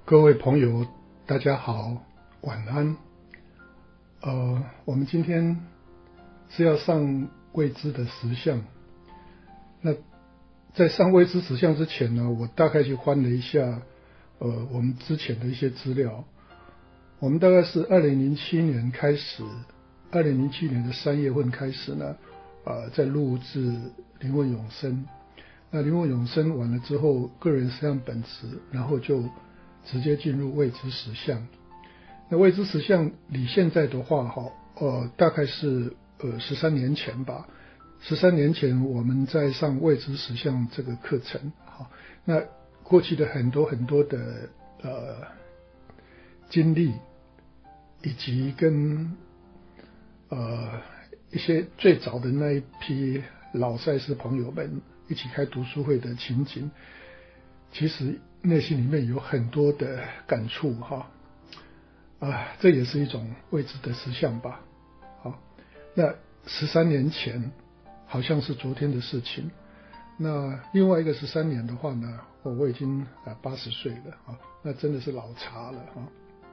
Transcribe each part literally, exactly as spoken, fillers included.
各位朋友，大家好，晚安。呃，我们今天是要上未知的实相。那在上未知实相之前呢，我大概去翻了一下，呃，我们之前的一些资料。我们大概是二零零七年开始，二零零七年的三月份开始呢，呃，在录制灵魂永生。那灵魂永生完了之后，个人实相本质，然后就直接进入未知实相。那未知实相离现在的话，哈，呃，大概是呃十三年前吧。十三年前我们在上未知实相这个课程，哈，那过去的很多很多的呃经历，以及跟呃一些最早的那一批老赛斯朋友们一起开读书会的情景，其实内心里面有很多的感触哈，啊，这也是一种未知的实相吧。好，那十三年前好像是昨天的事情。那另外一个十三年的话呢，我我已经啊八十岁了啊，那真的是老茶了啊。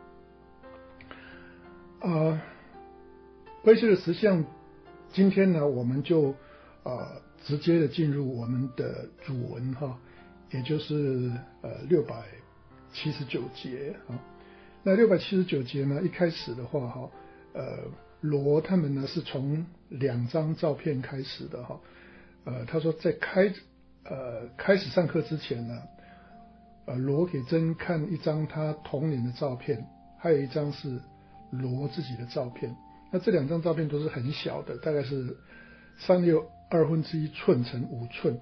呃，未知的实相，今天呢，我们就呃直接的进入我们的主文哈。也就是呃六百七十九节啊，那六百七十九节呢，一开始的话哈，呃罗他们呢是从两张照片开始的哈，呃他说在开呃开始上课之前呢，呃罗给珍看一张他童年的照片，还有一张是罗自己的照片，那这两张照片都是很小的，大概是三六二分之一寸乘五寸。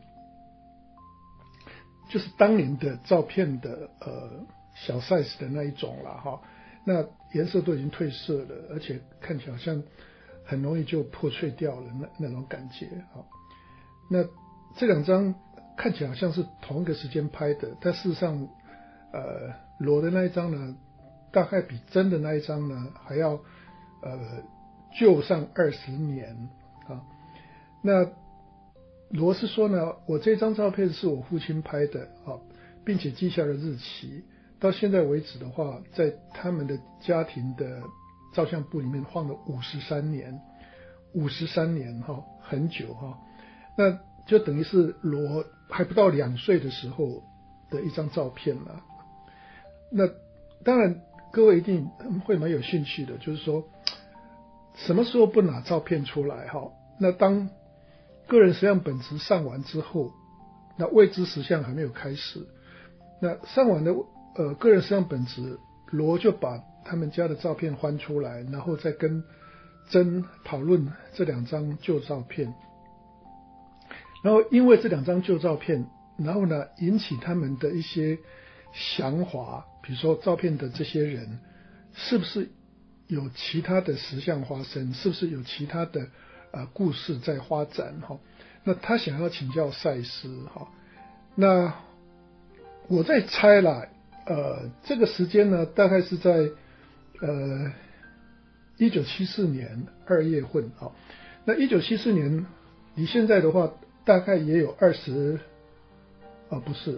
就是当年的照片的呃小 size 的那一种啦哈，那颜色都已经褪色了，而且看起来好像很容易就破碎掉了那那种感觉哈。那这两张看起来好像是同一个时间拍的，但事实上呃裸的那一张呢，大概比真的那一张呢还要呃旧上二十年啊。那罗是说呢，我这张照片是我父亲拍的啊，并且记下了日期。到现在为止的话，在他们的家庭的照相簿里面放了五十三年，五十三年哈，很久哈。那就等于是罗还不到两岁的时候的一张照片了。那当然，各位一定会蛮有兴趣的，就是说什么时候不拿照片出来哈？那当个人实相本质上完之后，那未知实相还没有开始。那上完的呃个人实相本质，罗就把他们家的照片翻出来，然后再跟珍讨论这两张旧照片。然后因为这两张旧照片，然后呢引起他们的一些想法，比如说照片的这些人是不是有其他的实相发生，是不是有其他的呃，故事在发展哈，那他想要请教赛斯哈，那我在猜啦，呃，这个时间呢，大概是在呃一九七四年二月份啊，那一九七四年离现在的话，大概也有二十啊，不是，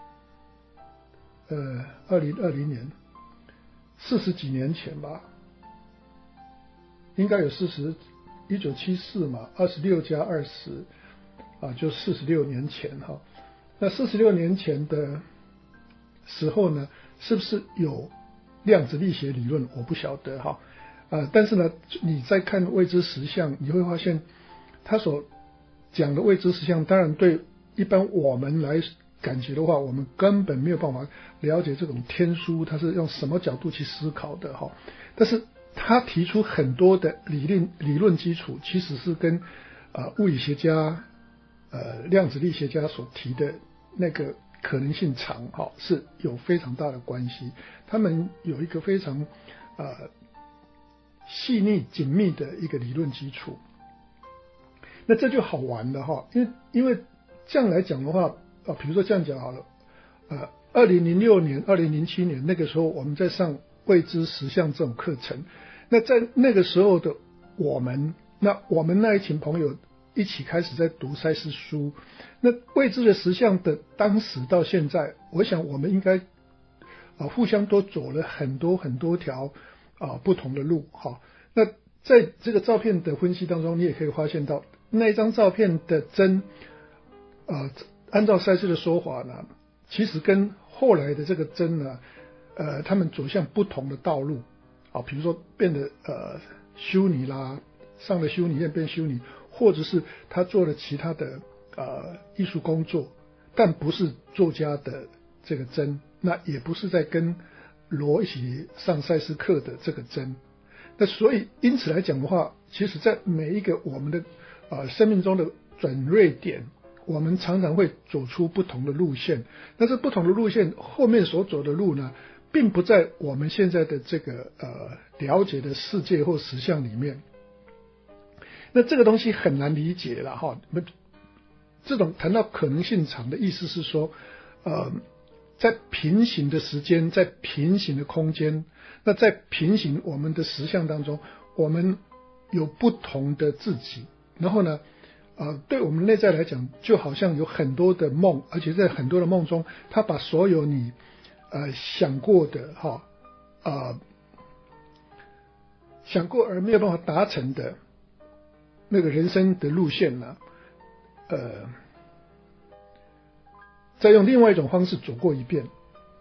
呃，二零二零年，四十几年前吧，应该有四十。一九七四嘛，二十六加二十啊，就四十六年前哈。那四十六年前的时候呢，是不是有量子力学理论？我不晓得哈。啊，但是呢，你在看未知实相，你会发现他所讲的未知实相，当然对一般我们来感觉的话，我们根本没有办法了解这种天书它是用什么角度去思考的哈。但是他提出很多的理论理论基础，其实是跟呃物理学家、呃量子力学家所提的那个可能性场哈是有非常大的关系。他们有一个非常呃细腻紧密的一个理论基础。那这就好玩了哈，因为因为这样来讲的话，啊，比如说这样讲好了，呃，二零零六年、二零零七年那个时候我们在上未知实相这种课程。那在那个时候的我们，那我们那一群朋友一起开始在读赛斯书，那未知的实相的当时到现在，我想我们应该啊，互相都走了很多很多条啊不同的路。好，那在这个照片的分析当中，你也可以发现到那一张照片的针，呃，按照赛斯的说法呢，其实跟后来的这个针呢，呃，他们走向不同的道路。啊，比如说变得呃修女啦，上了修女院变修女，或者是他做了其他的呃艺术工作，但不是作家的这个真，那也不是在跟罗一起上赛斯课的这个真。那所以因此来讲的话，其实在每一个我们的呃生命中的转捩点，我们常常会走出不同的路线。那这不同的路线后面所走的路呢，并不在我们现在的这个呃了解的世界或实相里面。那这个东西很难理解了哈。这种谈到可能性场的意思是说，呃，在平行的时间，在平行的空间，那在平行我们的实相当中，我们有不同的自己。然后呢，呃，对我们内在来讲，就好像有很多的梦，而且在很多的梦中，他把所有你呃想过的哈，呃想过而没有办法达成的那个人生的路线呢，呃，再用另外一种方式走过一遍。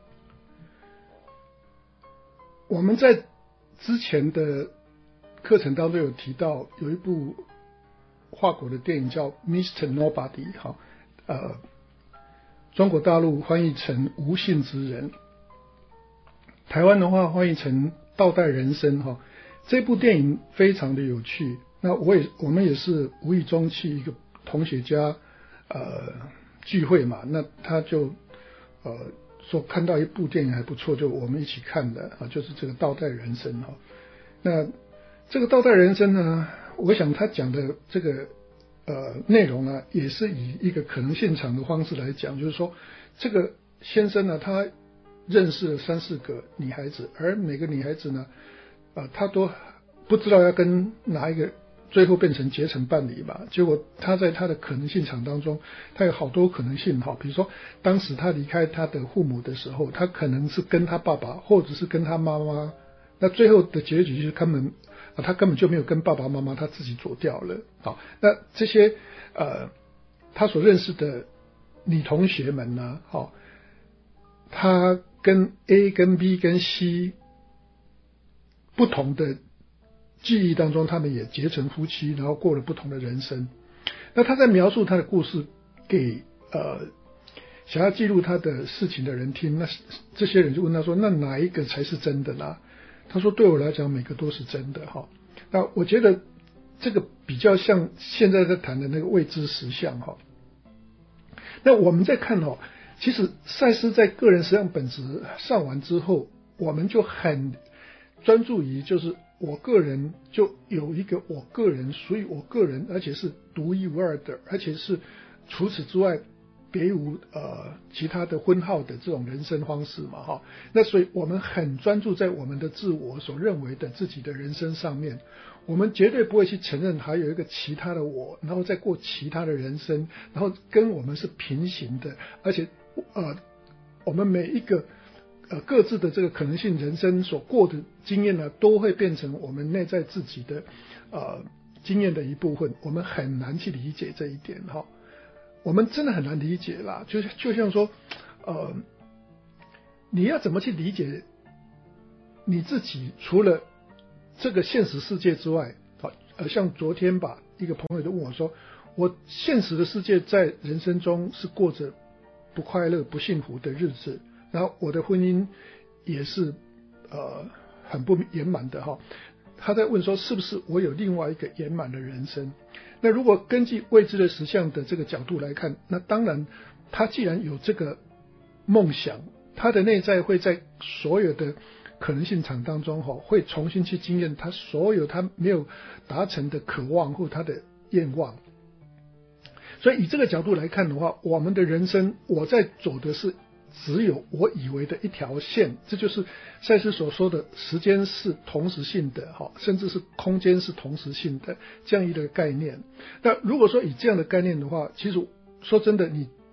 我们在之前的课程当中有提到，有一部法国的电影叫 Mister Nobody 哈，呃，中国大陆翻译成无性之人，台湾的话翻译成倒带人生哈。这部电影非常的有趣，那我也我们也是无意中去一个同学家呃聚会嘛，那他就呃说看到一部电影还不错，就我们一起看的啊，就是这个倒带人生哈。那这个倒带人生呢，我想他讲的这个呃内容呢，也是以一个可能现场的方式来讲，就是说这个先生呢，他认识了三四个女孩子，而每个女孩子呢，呃，他都不知道要跟哪一个最后变成结成伴侣吧。结果他在他的可能性场当中，他有好多可能性哈。比如说，当时他离开他的父母的时候，他可能是跟他爸爸，或者是跟他妈妈。那最后的结局就是根本啊，他根本就没有跟爸爸妈妈，他自己走掉了。好，那这些呃，他所认识的女同学们呢，好，他跟 A 跟 B 跟 C 不同的记忆当中，他们也结成夫妻，然后过了不同的人生。那他在描述他的故事给呃想要记录他的事情的人听，那这些人就问他说：“那哪一个才是真的呢？”他说：“对我来讲，每个都是真的。”哈，那我觉得这个比较像现在在谈的那个未知实相哈。那我们在看哈，其实赛斯在个人实相本质上完之后，我们就很专注于就是我个人就有一个我个人属于我个人，而且是独一无二的，而且是除此之外别无呃其他的分号的这种人生方式嘛哈。那所以我们很专注在我们的自我所认为的自己的人生上面，我们绝对不会去承认还有一个其他的我，然后再过其他的人生，然后跟我们是平行的，而且呃我们每一个呃，各自的这个可能性人生所过的经验呢，都会变成我们内在自己的呃经验的一部分。我们很难去理解这一点哈，我们真的很难理解啦。就就像说，呃，你要怎么去理解你自己？除了这个现实世界之外，好，呃，像昨天吧，一个朋友就问我说，我现实的世界在人生中是过着不快乐、不幸福的日子。然后我的婚姻也是呃很不圆满的哈，他在问说是不是我有另外一个圆满的人生？那如果根据未知的实相的这个角度来看，那当然他既然有这个梦想，他的内在会在所有的可能性场当中哈，会重新去经验他所有他没有达成的渴望或他的愿望。所以以这个角度来看的话，我们的人生我在走的是只有我以为的一条线，这就是赛斯所说的时间是同时性的，甚至是空间是同时性的这样一个概念。那如果说以这样的概念的话，其实说真的，你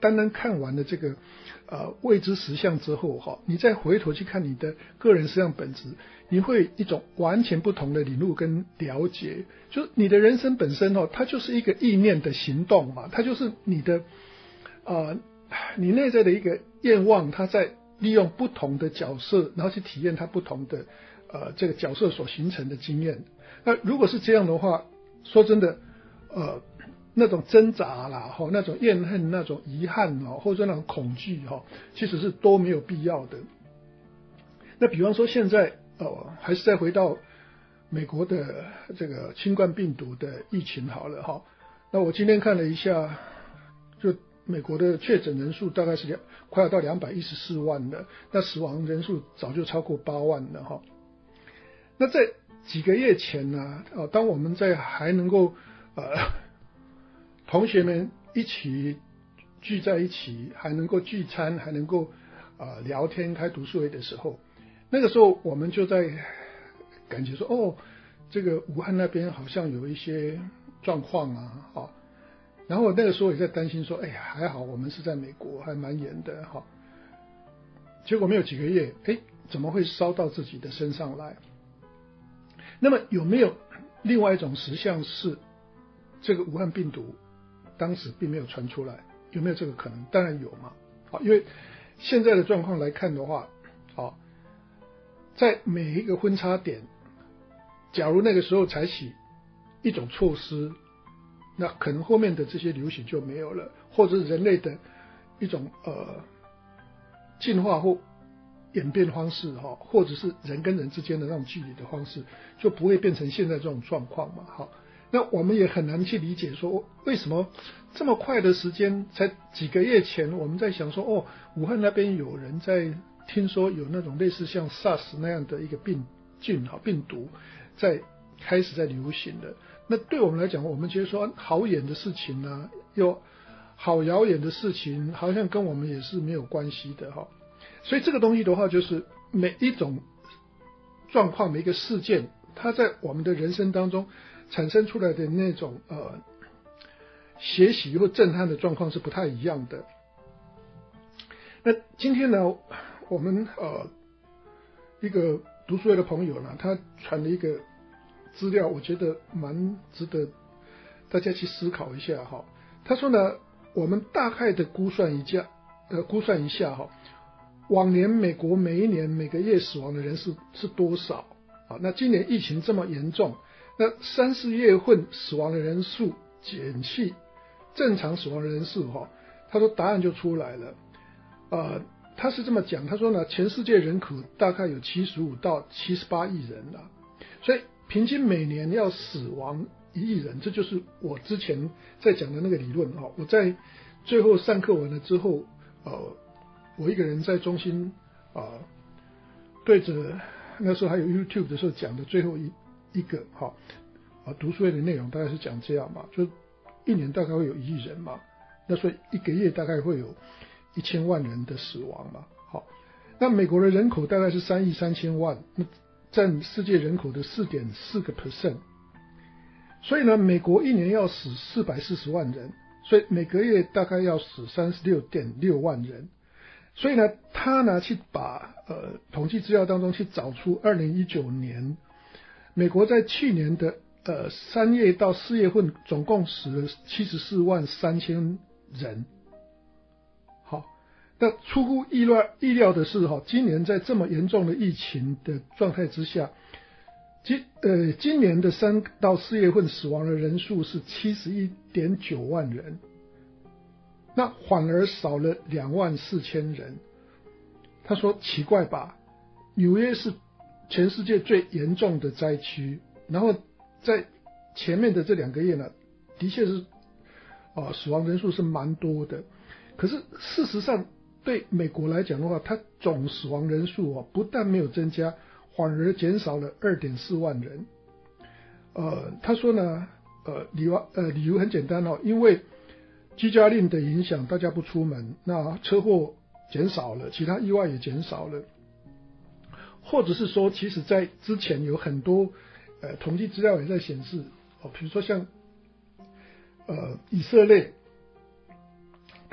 单单看完了这个呃未知实相之后哈，你再回头去看你的个人实相本质，你会一种完全不同的领悟跟了解。就是你的人生本身哦，它就是一个意念的行动嘛，它就是你的呃你内在的一个愿望，它在利用不同的角色，然后去体验它不同的呃这个角色所形成的经验。那如果是这样的话，说真的，呃，那种挣扎啦，哈，那种怨恨、那种遗憾哦，或者那种恐惧哈，其实是都没有必要的。那比方说现在，呃，还是再回到美国的这个新冠病毒的疫情好了哈。那我今天看了一下，就美国的确诊人数大概是两快要到两百一十四万了，那死亡人数早就超过八万了哈。那在几个月前呢，呃，当我们在还能够呃同学们一起聚在一起，还能够聚餐，还能够呃聊天、开读书会的时候，那个时候我们就在感觉说，哦，这个武汉那边好像有一些状况啊，哦，然后那个时候也在担心说，哎呀，还好我们是在美国，还蛮严的哈。结果没有几个月，哎，怎么会烧到自己的身上来？那么有没有另外一种实相是这个武汉病毒当时并没有传出来？有没有这个可能？当然有嘛。好，因为现在的状况来看的话，好，在每一个分叉点，假如那个时候采取一种措施，那可能后面的这些流行就没有了，或者是人类的一种呃进化或演变方式哈，或者是人跟人之间的那种距离的方式，就不会变成现在这种状况嘛。好，那我们也很难去理解说为什么这么快的时间，才几个月前我们在想说，哦，武汉那边有人在听说有那种类似像 SARS 那样的一个病菌哈病毒在开始在流行的。那对我们来讲，我们觉得说好远的事情呢，又好遥远的事情，好像跟我们也是没有关系的哈。所以这个东西的话，就是每一种状况、每一个事件，它在我们的人生当中产生出来的那种呃学习或震撼的状况是不太一样的。那今天呢，我们呃一个读书会的朋友呢，他传了一个资料，我觉得蛮值得大家去思考一下哈。他说呢，我们大概的估算一下，呃，估算一下哈。往年美国每一年每个月死亡的人数是多少啊？那今年疫情这么严重，那三四月份死亡的人数减去正常死亡的人数哈，他说答案就出来了。呃，他是这么讲，他说呢，全世界人口大概有七十五到七十八亿人了，所以平均每年要死亡一亿人，这就是我之前在讲的那个理论哈。我在最后上课完了之后，呃。我一个人在中心啊、呃，对着那时候还有 YouTube 的时候讲的最后一一个哈啊读书会的内容大概是讲这样嘛，就一年大概会有一亿人嘛，那所以一个月大概会有一千万人的死亡嘛。好，那美国的人口大概是三亿三千万，那占世界人口的 四点四个 percent， 所以呢，美国一年要死四百四十万人，所以每个月大概要死三十六点六万人。所以呢，他呢去把呃统计资料当中去找出二零一九年美国在去年的呃三月到四月份总共死了七十四万三千人。好，那出乎意料意料的是哈，今年在这么严重的疫情的状态之下，今呃今年的三到四月份死亡的人数是七十一点九万人。那反而少了两万四千人。他说奇怪吧，纽约是全世界最严重的灾区，然后在前面的这两个月呢，的确是啊、呃、死亡人数是蛮多的。可是事实上对美国来讲的话，它总死亡人数啊不但没有增加，反而减少了 二点四万人。呃他说呢呃理由呃理由很简单哦，因为居家令的影响，大家不出门，那车祸减少了，其他意外也减少了，或者是说，其实在之前有很多呃统计资料也在显示，哦，比如说像呃以色列，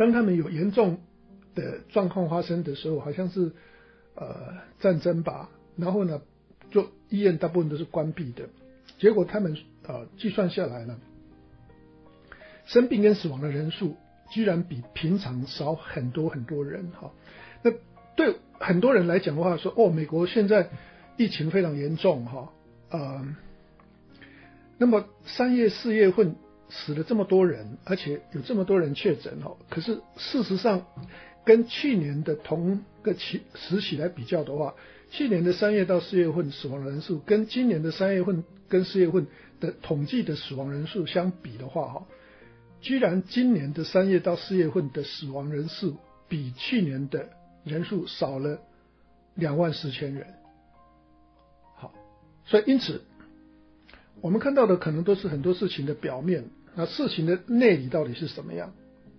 当他们有严重的状况发生的时候，好像是呃战争吧，然后呢，就医院大部分都是关闭的，结果他们呃计算下来呢，生病跟死亡的人数居然比平常少很多很多人哈。那对很多人来讲的话说，哦，美国现在疫情非常严重哈，呃，那么三月四月份死了这么多人，而且有这么多人确诊哈，可是事实上跟去年的同个期时期来比较的话，去年的三月到四月份死亡人数跟今年的三月份跟四月份的统计的死亡人数相比的话哈，居然今年的三月到四月份的死亡人数比去年的人数少了两万四千人。好，所以因此我们看到的可能都是很多事情的表面，那事情的内里到底是什么样？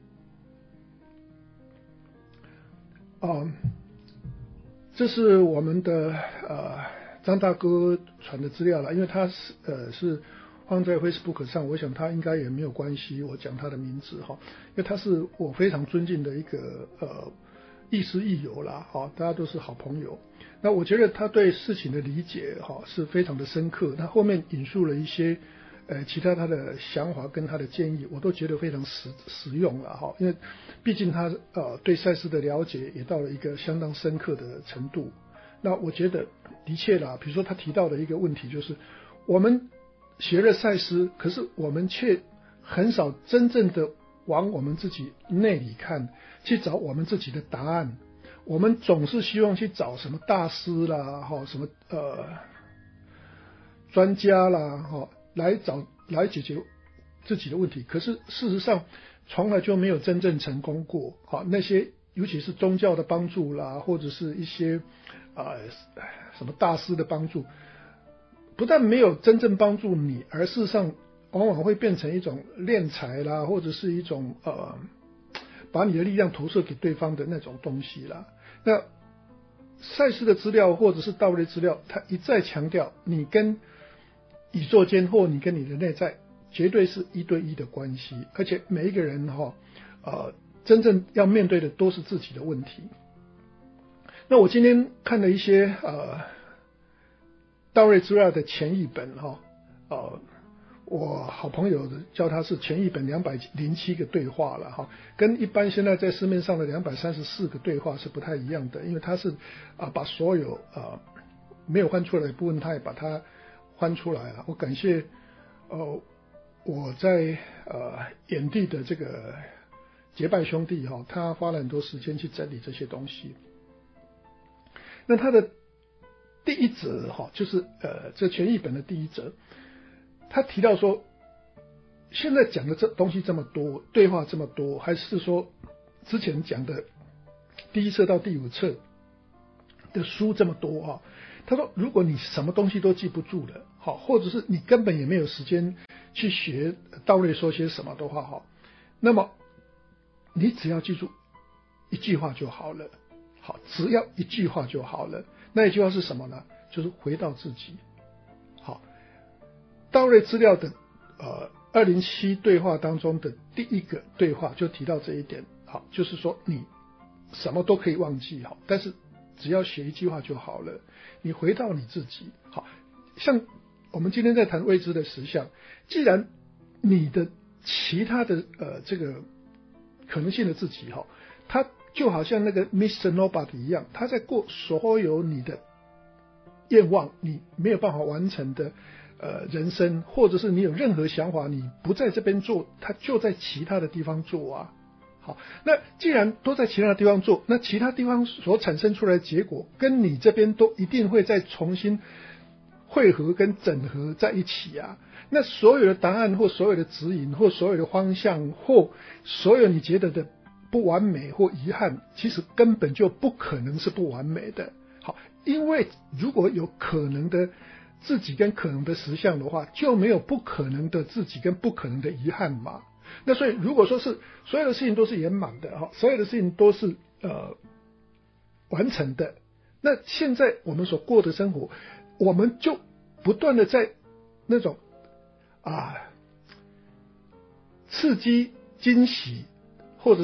啊，这是我们的呃张大哥传的资料了，因为他是呃是放在 Facebook 上，我想他应该也没有关系，我讲他的名字哈，因为他是我非常尊敬的一个呃亦师亦友啦，哈，大家都是好朋友。那我觉得他对事情的理解哈是非常的深刻，他后面引述了一些呃其他他的想法跟他的建议，我都觉得非常实实用了哈，因为毕竟他呃对赛事的了解也到了一个相当深刻的程度。那我觉得的确啦，比如说他提到的一个问题就是我们学了赛事，可是我们却很少真正的往我们自己内里看，去找我们自己的答案。我们总是希望去找什么大师啦，哈，什么呃专家啦，哈，来找来解决自己的问题。可是事实上，从来就没有真正成功过。好，那些尤其是宗教的帮助啦，或者是一些啊、呃、什么大师的帮助，不但没有真正帮助你，而事实上往往会变成一种敛财啦，或者是一种呃把你的力量投射给对方的那种东西啦。那赛事的资料或者是道类资料，它一再强调你跟宇宙间或你跟你的内在绝对是一对一的关系，而且每一个人哈呃真正要面对的都是自己的问题。那我今天看了一些呃道类资料的前一本哈呃我好朋友叫他是前一本两百零七个对话了哈，跟一般现在在市面上的两百三十四个对话是不太一样的，因为他是啊把所有啊没有翻出来的部分，他也把它翻出来了。我感谢呃我在呃眼地的这个结拜兄弟哈，他花了很多时间去整理这些东西。那他的第一则哈，就是呃这全译本的第一则。他提到说，现在讲的这东西这么多，对话这么多，还是说之前讲的第一册到第五册的书这么多啊？他说，如果你什么东西都记不住了，好，或者是你根本也没有时间去学道类说些什么的话，哈，那么你只要记住一句话就好了，好，只要一句话就好了。那一句话是什么呢？就是回到自己。好。道类资料的呃二零七对话当中的第一个对话就提到这一点，好，就是说你什么都可以忘记，好，但是只要写一句话就好了，你回到你自己。好，像我们今天在谈未知的实相，既然你的其他的呃这个可能性的自己哈，他就好像那个 Mister Nobody 一样，他在过所有你的愿望你没有办法完成的呃，人生，或者是你有任何想法，你不在这边做，他就在其他的地方做啊。好，那既然都在其他的地方做，那其他地方所产生出来的结果，跟你这边都一定会再重新汇合跟整合在一起啊。那所有的答案或所有的指引或所有的方向或所有你觉得的不完美或遗憾，其实根本就不可能是不完美的。好，因为如果有可能的自己跟可能的实相的话，就没有不可能的自己跟不可能的遗憾嘛。那所以如果说是所有的事情都是圆满的哈，所有的事情都是呃完成的，那现在我们所过的生活，我们就不断的在那种啊刺激、惊喜或者是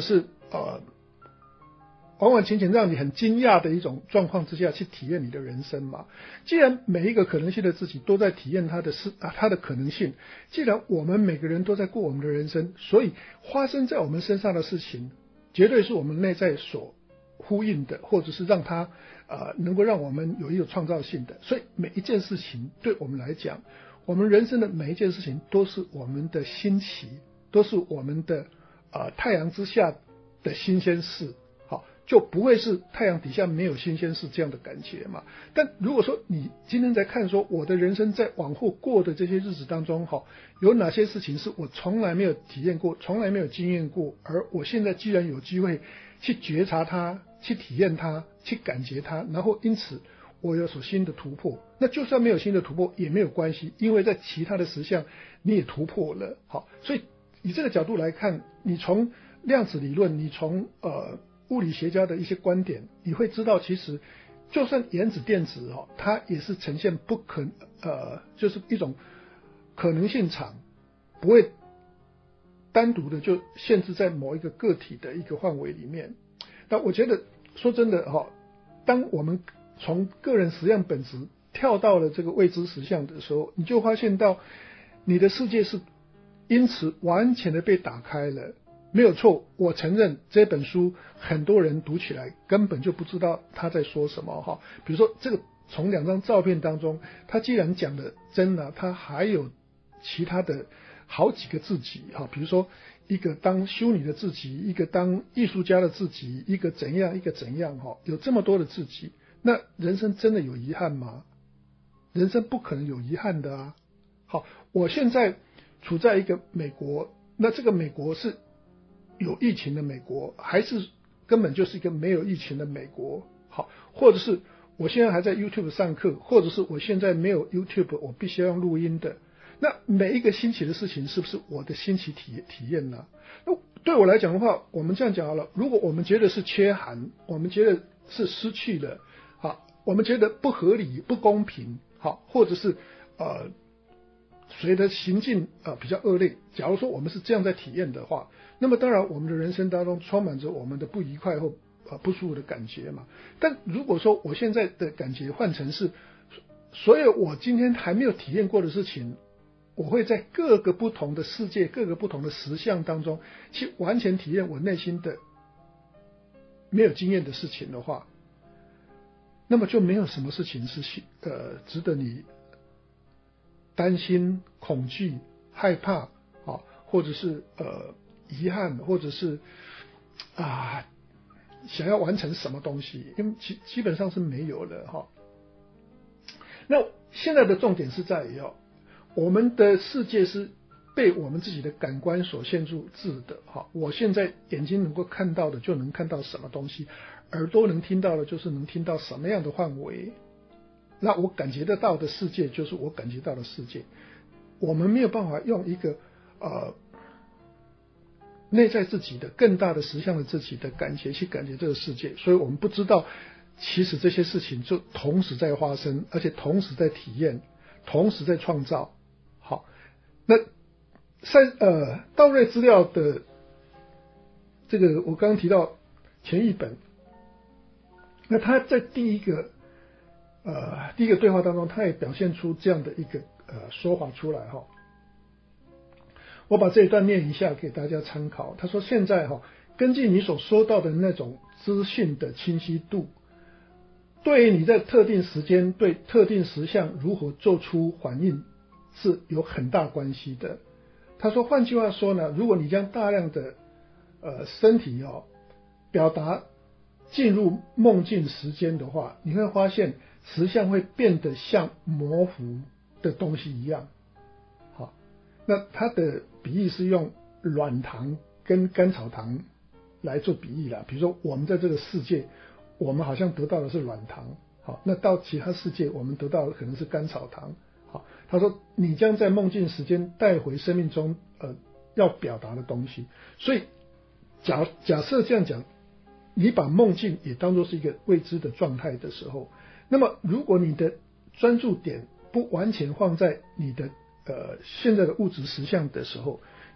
呃，完完全全让你很惊讶的一种状况之下去体验你的人生嘛。既然每一个可能性的自己都在体验它的事啊，它的可能性，既然我们每个人都在过我们的人生，所以发生在我们身上的事情，绝对是我们内在所呼应的，或者是让它呃能够让我们有一个创造性的。所以每一件事情对我们来讲，我们人生的每一件事情都是我们的新奇，都是我们的呃太阳之下的新鲜事，好，就不会是太阳底下没有新鲜事这样的感觉嘛。但如果说你今天在看说我的人生在往后过的这些日子当中，好，有哪些事情是我从来没有体验过，从来没有经验过，而我现在既然有机会去觉察它，去体验它，去感觉它，然后因此我有所新的突破，那就算没有新的突破也没有关系，因为在其他的实相你也突破了。好，所以以这个角度来看，你从量子理论，你从呃物理学家的一些观点，你会知道其实就算原子电子哦，它也是呈现不可呃就是一种可能性场，不会单独的就限制在某一个个体的一个范围里面。但我觉得说真的哈，当我们从个人实相本质跳到了这个未知实相的时候，你就发现到你的世界是因此完全的被打开了。没有错，我承认这本书很多人读起来根本就不知道他在说什么哈。比如说这个从两张照片当中，他既然讲的真了，他还有其他的好几个自己哈，比如说一个当修女的自己，一个当艺术家的自己，一个怎样一个怎样哈，有这么多的自己，那人生真的有遗憾吗？人生不可能有遗憾的啊。好，我现在处在一个美国，那这个美国是有疫情的美国，还是根本就是一个没有疫情的美国？好，或者是我现在还在 YouTube 上课，或者是我现在没有 YouTube， 我必须要用录音的。那每一个新奇的事情是不是我的新奇体体验呢？那对我来讲的话，我们这样讲好了，如果我们觉得是缺憾，我们觉得是失去了，好，我们觉得不合理、不公平，好，或者是呃谁的行径呃比较恶劣，假如说我们是这样在体验的话，那么当然我们的人生当中充满着我们的不愉快或呃不舒服的感觉嘛。但如果说我现在的感觉换成是所有我今天还没有体验过的事情，我会在各个不同的世界、各个不同的实相当中去完全体验我内心的没有经验的事情的话，那么就没有什么事情是呃值得你担心、恐惧、害怕啊，或者是呃遗憾，或者是啊想要完成什么东西，因为基基本上是没有了哈。那现在的重点是在于哦，我们的世界是被我们自己的感官所限制的哈。我现在眼睛能够看到的就能看到什么东西，耳朵能听到的就是能听到什么样的范围。那我感觉得到的世界就是我感觉到的世界，我们没有办法用一个呃内在自己的更大的实相的自己的感觉去感觉这个世界，所以我们不知道其实这些事情就同时在发生，而且同时在体验，同时在创造。好，那三呃道瑞资料的这个我刚刚提到前一本，那他在第一个呃第一个对话当中，他也表现出这样的一个呃说法出来哈。我把这一段念一下给大家参考。他说：“现在哈，根据你所说到的那种资讯的清晰度，对于你在特定时间对特定实相如何做出反应是有很大关系的。”他说：“换句话说呢，如果你将大量的呃身体哦表达进入梦境时间的话，你会发现实相会变得像模糊的东西一样。”好，那他的比喻是用软糖跟甘草糖来做比喻啦。比如说我们在这个世界，我们好像得到的是软糖，好，那到其他世界我们得到的可能是甘草糖。好，他说你将在梦境时间带回生命中呃要表达的东西。所以假假设这样讲，你把梦境也当作是一个未知的状态的时候，那么如果你的专注点不完全放在你的呃现在的物质实相的时候，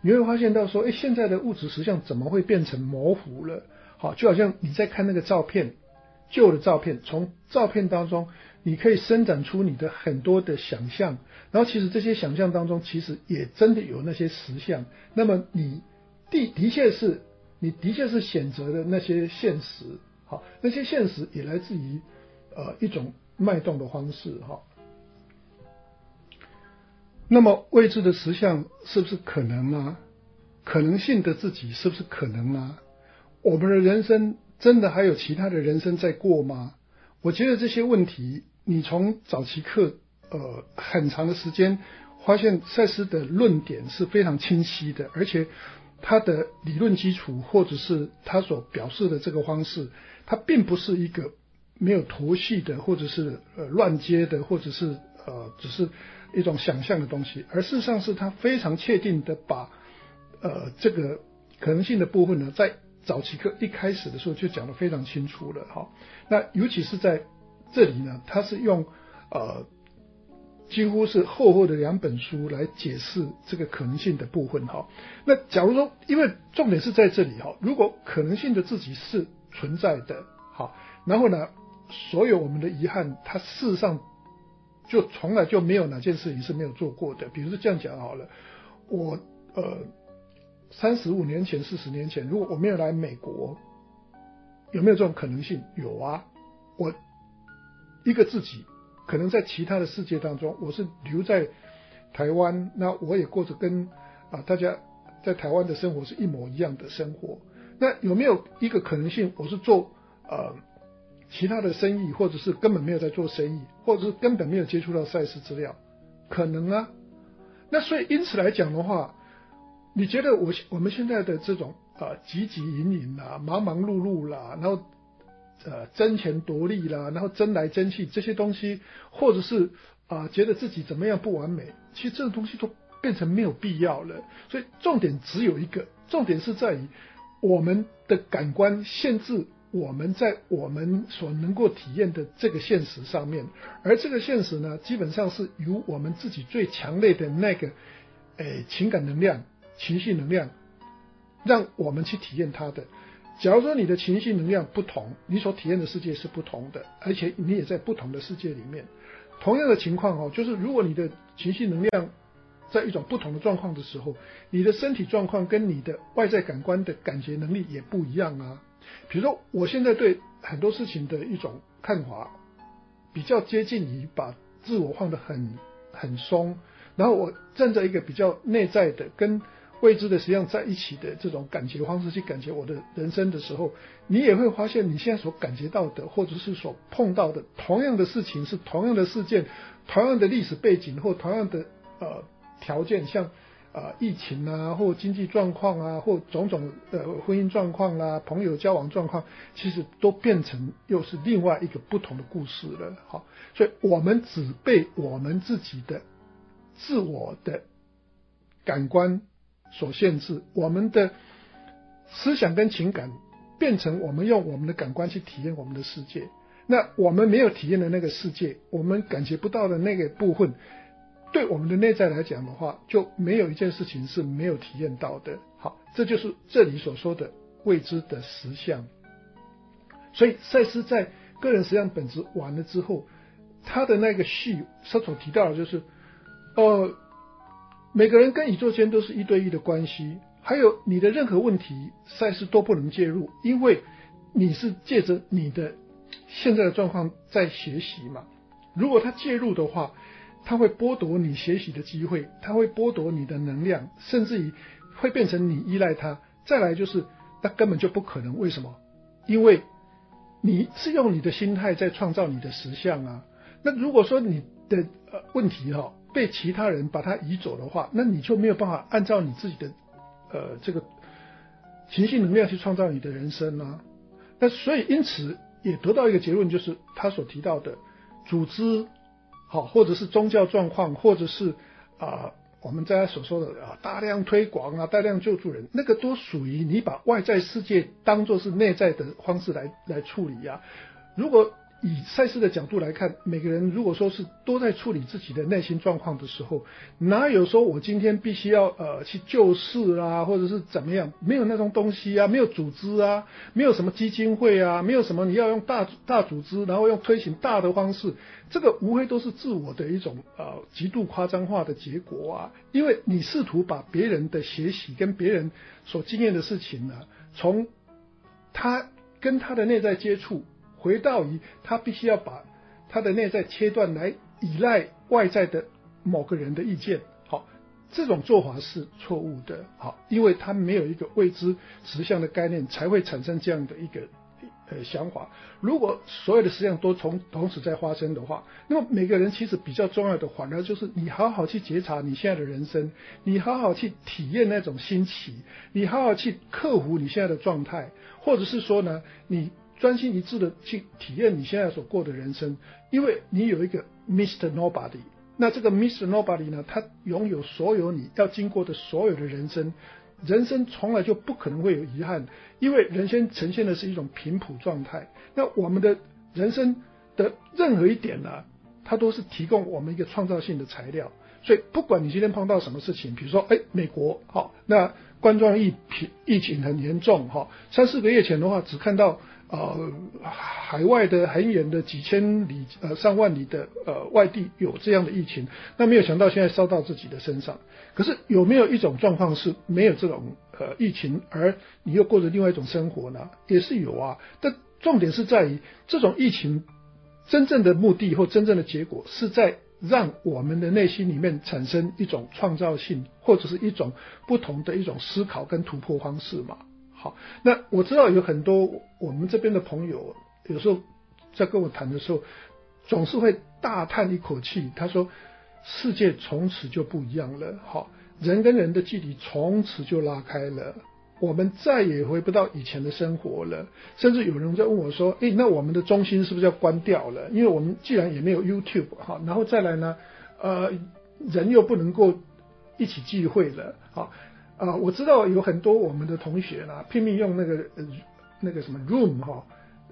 你会发现到说，哎，现在的物质实相怎么会变成模糊了？好，就好像你在看那个照片，旧的照片，从照片当中你可以伸展出你的很多的想象，然后其实这些想象当中其实也真的有那些实相，那么你的的确是你的确是选择的那些现实，好，那些现实也来自于呃一种脉动的方式哈。那么未知的实相是不是可能啊？可能性的自己是不是可能啊？我们的人生真的还有其他的人生在过吗？我觉得这些问题，你从早期课呃很长的时间，发现赛斯的论点是非常清晰的，而且他的理论基础或者是他所表示的这个方式，它并不是一个没有头绪的，或者是呃乱接的，或者是呃只是一种想象的东西，而事实上是他非常确定的把呃这个可能性的部分呢，在早期课一开始的时候就讲得非常清楚了哈。那尤其是在这里呢，他是用呃几乎是厚厚的两本书来解释这个可能性的部分哈。那假如说，因为重点是在这里哈，如果可能性的自己是存在的，好，然后呢，所有我们的遗憾，它事实上就从来就没有哪件事情是没有做过的。比如说这样讲好了，我呃三十五年前、四十年前，如果我没有来美国，有没有这种可能性？有啊，我一个自己可能在其他的世界当中，我是留在台湾，那我也过着跟啊大家在台湾的生活是一模一样的生活。那有没有一个可能性，我是做呃其他的生意，或者是根本没有在做生意，或者是根本没有接触到赛事资料？可能啊。那所以因此来讲的话，你觉得我我们现在的这种啊汲汲营营啦、忙忙碌碌啦，然后呃争钱夺利啦，然后争来争去这些东西，或者是啊觉得自己怎么样不完美，其实这种东西都变成没有必要了。所以重点只有一个，重点是在于我们的感官限制我们在我们所能够体验的这个现实上面，而这个现实呢，基本上是由我们自己最强烈的那个诶情感能量、情绪能量，让我们去体验它的。假如说你的情绪能量不同，你所体验的世界是不同的，而且你也在不同的世界里面。同样的情况哦，就是如果你的情绪能量在一种不同的状况的时候，你的身体状况跟你的外在感官的感觉能力也不一样啊。比如说我现在对很多事情的一种看法比较接近于把自我放得很很松，然后我站在一个比较内在的跟未知的实际上在一起的这种感觉方式去感觉我的人生的时候，你也会发现你现在所感觉到的或者是所碰到的同样的事情，是同样的事件，同样的历史背景或同样的呃条件，像呃疫情啊或经济状况啊或种种呃婚姻状况啦、啊、朋友交往状况，其实都变成又是另外一个不同的故事了。好，所以我们只被我们自己的自我的感官所限制，我们的思想跟情感变成我们用我们的感官去体验我们的世界。那我们没有体验的那个世界，我们感觉不到的那个部分，对我们的内在来讲的话，就没有一件事情是没有体验到的。好，这就是这里所说的未知的实相。所以赛斯在个人实相本质完了之后，他的那个序他所提到的就是呃每个人跟宇宙间都是一对一的关系，还有你的任何问题赛斯都不能介入，因为你是借着你的现在的状况在学习嘛。如果他介入的话，他会剥夺你学习的机会，他会剥夺你的能量，甚至于会变成你依赖他。再来就是那根本就不可能，为什么？因为你是用你的心态在创造你的实相啊。那如果说你的呃问题哈、哦、被其他人把它移走的话，那你就没有办法按照你自己的呃这个情绪能量去创造你的人生啊。那所以因此也得到一个结论，就是他所提到的组织好，或者是宗教状况，或者是啊、呃、我们在所说的啊大量推广啊大量救助人，那个都属于你把外在世界当作是内在的方式来来处理啊。如果以赛斯的角度来看，每个人如果说是都在处理自己的内心状况的时候，哪有说我今天必须要呃去救世啊，或者是怎么样？没有那种东西啊，没有组织啊，没有什么基金会啊，没有什么你要用大大组织，然后用推行大的方式，这个无非都是自我的一种呃极度夸张化的结果啊。因为你试图把别人的学习跟别人所经验的事情呢，从他跟他的内在接触。回到于他必须要把他的内在切断来依赖外在的某个人的意见，好，这种做法是错误的，好，因为他没有一个未知实相的概念，才会产生这样的一个呃想法。如果所有的实相都同同时在发生的话，那么每个人其实比较重要的反而就是你好好去觉察你现在的人生，你好好去体验那种新奇，你好好去克服你现在的状态，或者是说呢，你专心一致的去体验你现在所过的人生，因为你有一个 Mister Nobody， 那这个 Mister Nobody 呢，他拥有所有你要经过的所有的人生，人生从来就不可能会有遗憾，因为人生呈现的是一种频谱状态。那我们的人生的任何一点呢、啊，它都是提供我们一个创造性的材料。所以不管你今天碰到什么事情，比如说哎，美国好，那冠状疫疫情很严重哈，三四个月前的话只看到呃海外的很远的几千里呃上万里的呃外地有这样的疫情，那没有想到现在烧到自己的身上。可是有没有一种状况是没有这种呃疫情，而你又过着另外一种生活呢？也是有啊，但重点是在于这种疫情真正的目的或真正的结果是在让我们的内心里面产生一种创造性，或者是一种不同的一种思考跟突破方式嘛。好，那我知道有很多我们这边的朋友，有时候在跟我谈的时候，总是会大叹一口气，他说世界从此就不一样了，好，人跟人的距离从此就拉开了，我们再也回不到以前的生活了。甚至有人在问我说，诶，那我们的中心是不是要关掉了？因为我们既然也没有 YouTube， 好，然后再来呢，呃，人又不能够一起聚会了，好。啊、呃，我知道有很多我们的同学呢，拼命用那个呃那个什么 Room 哈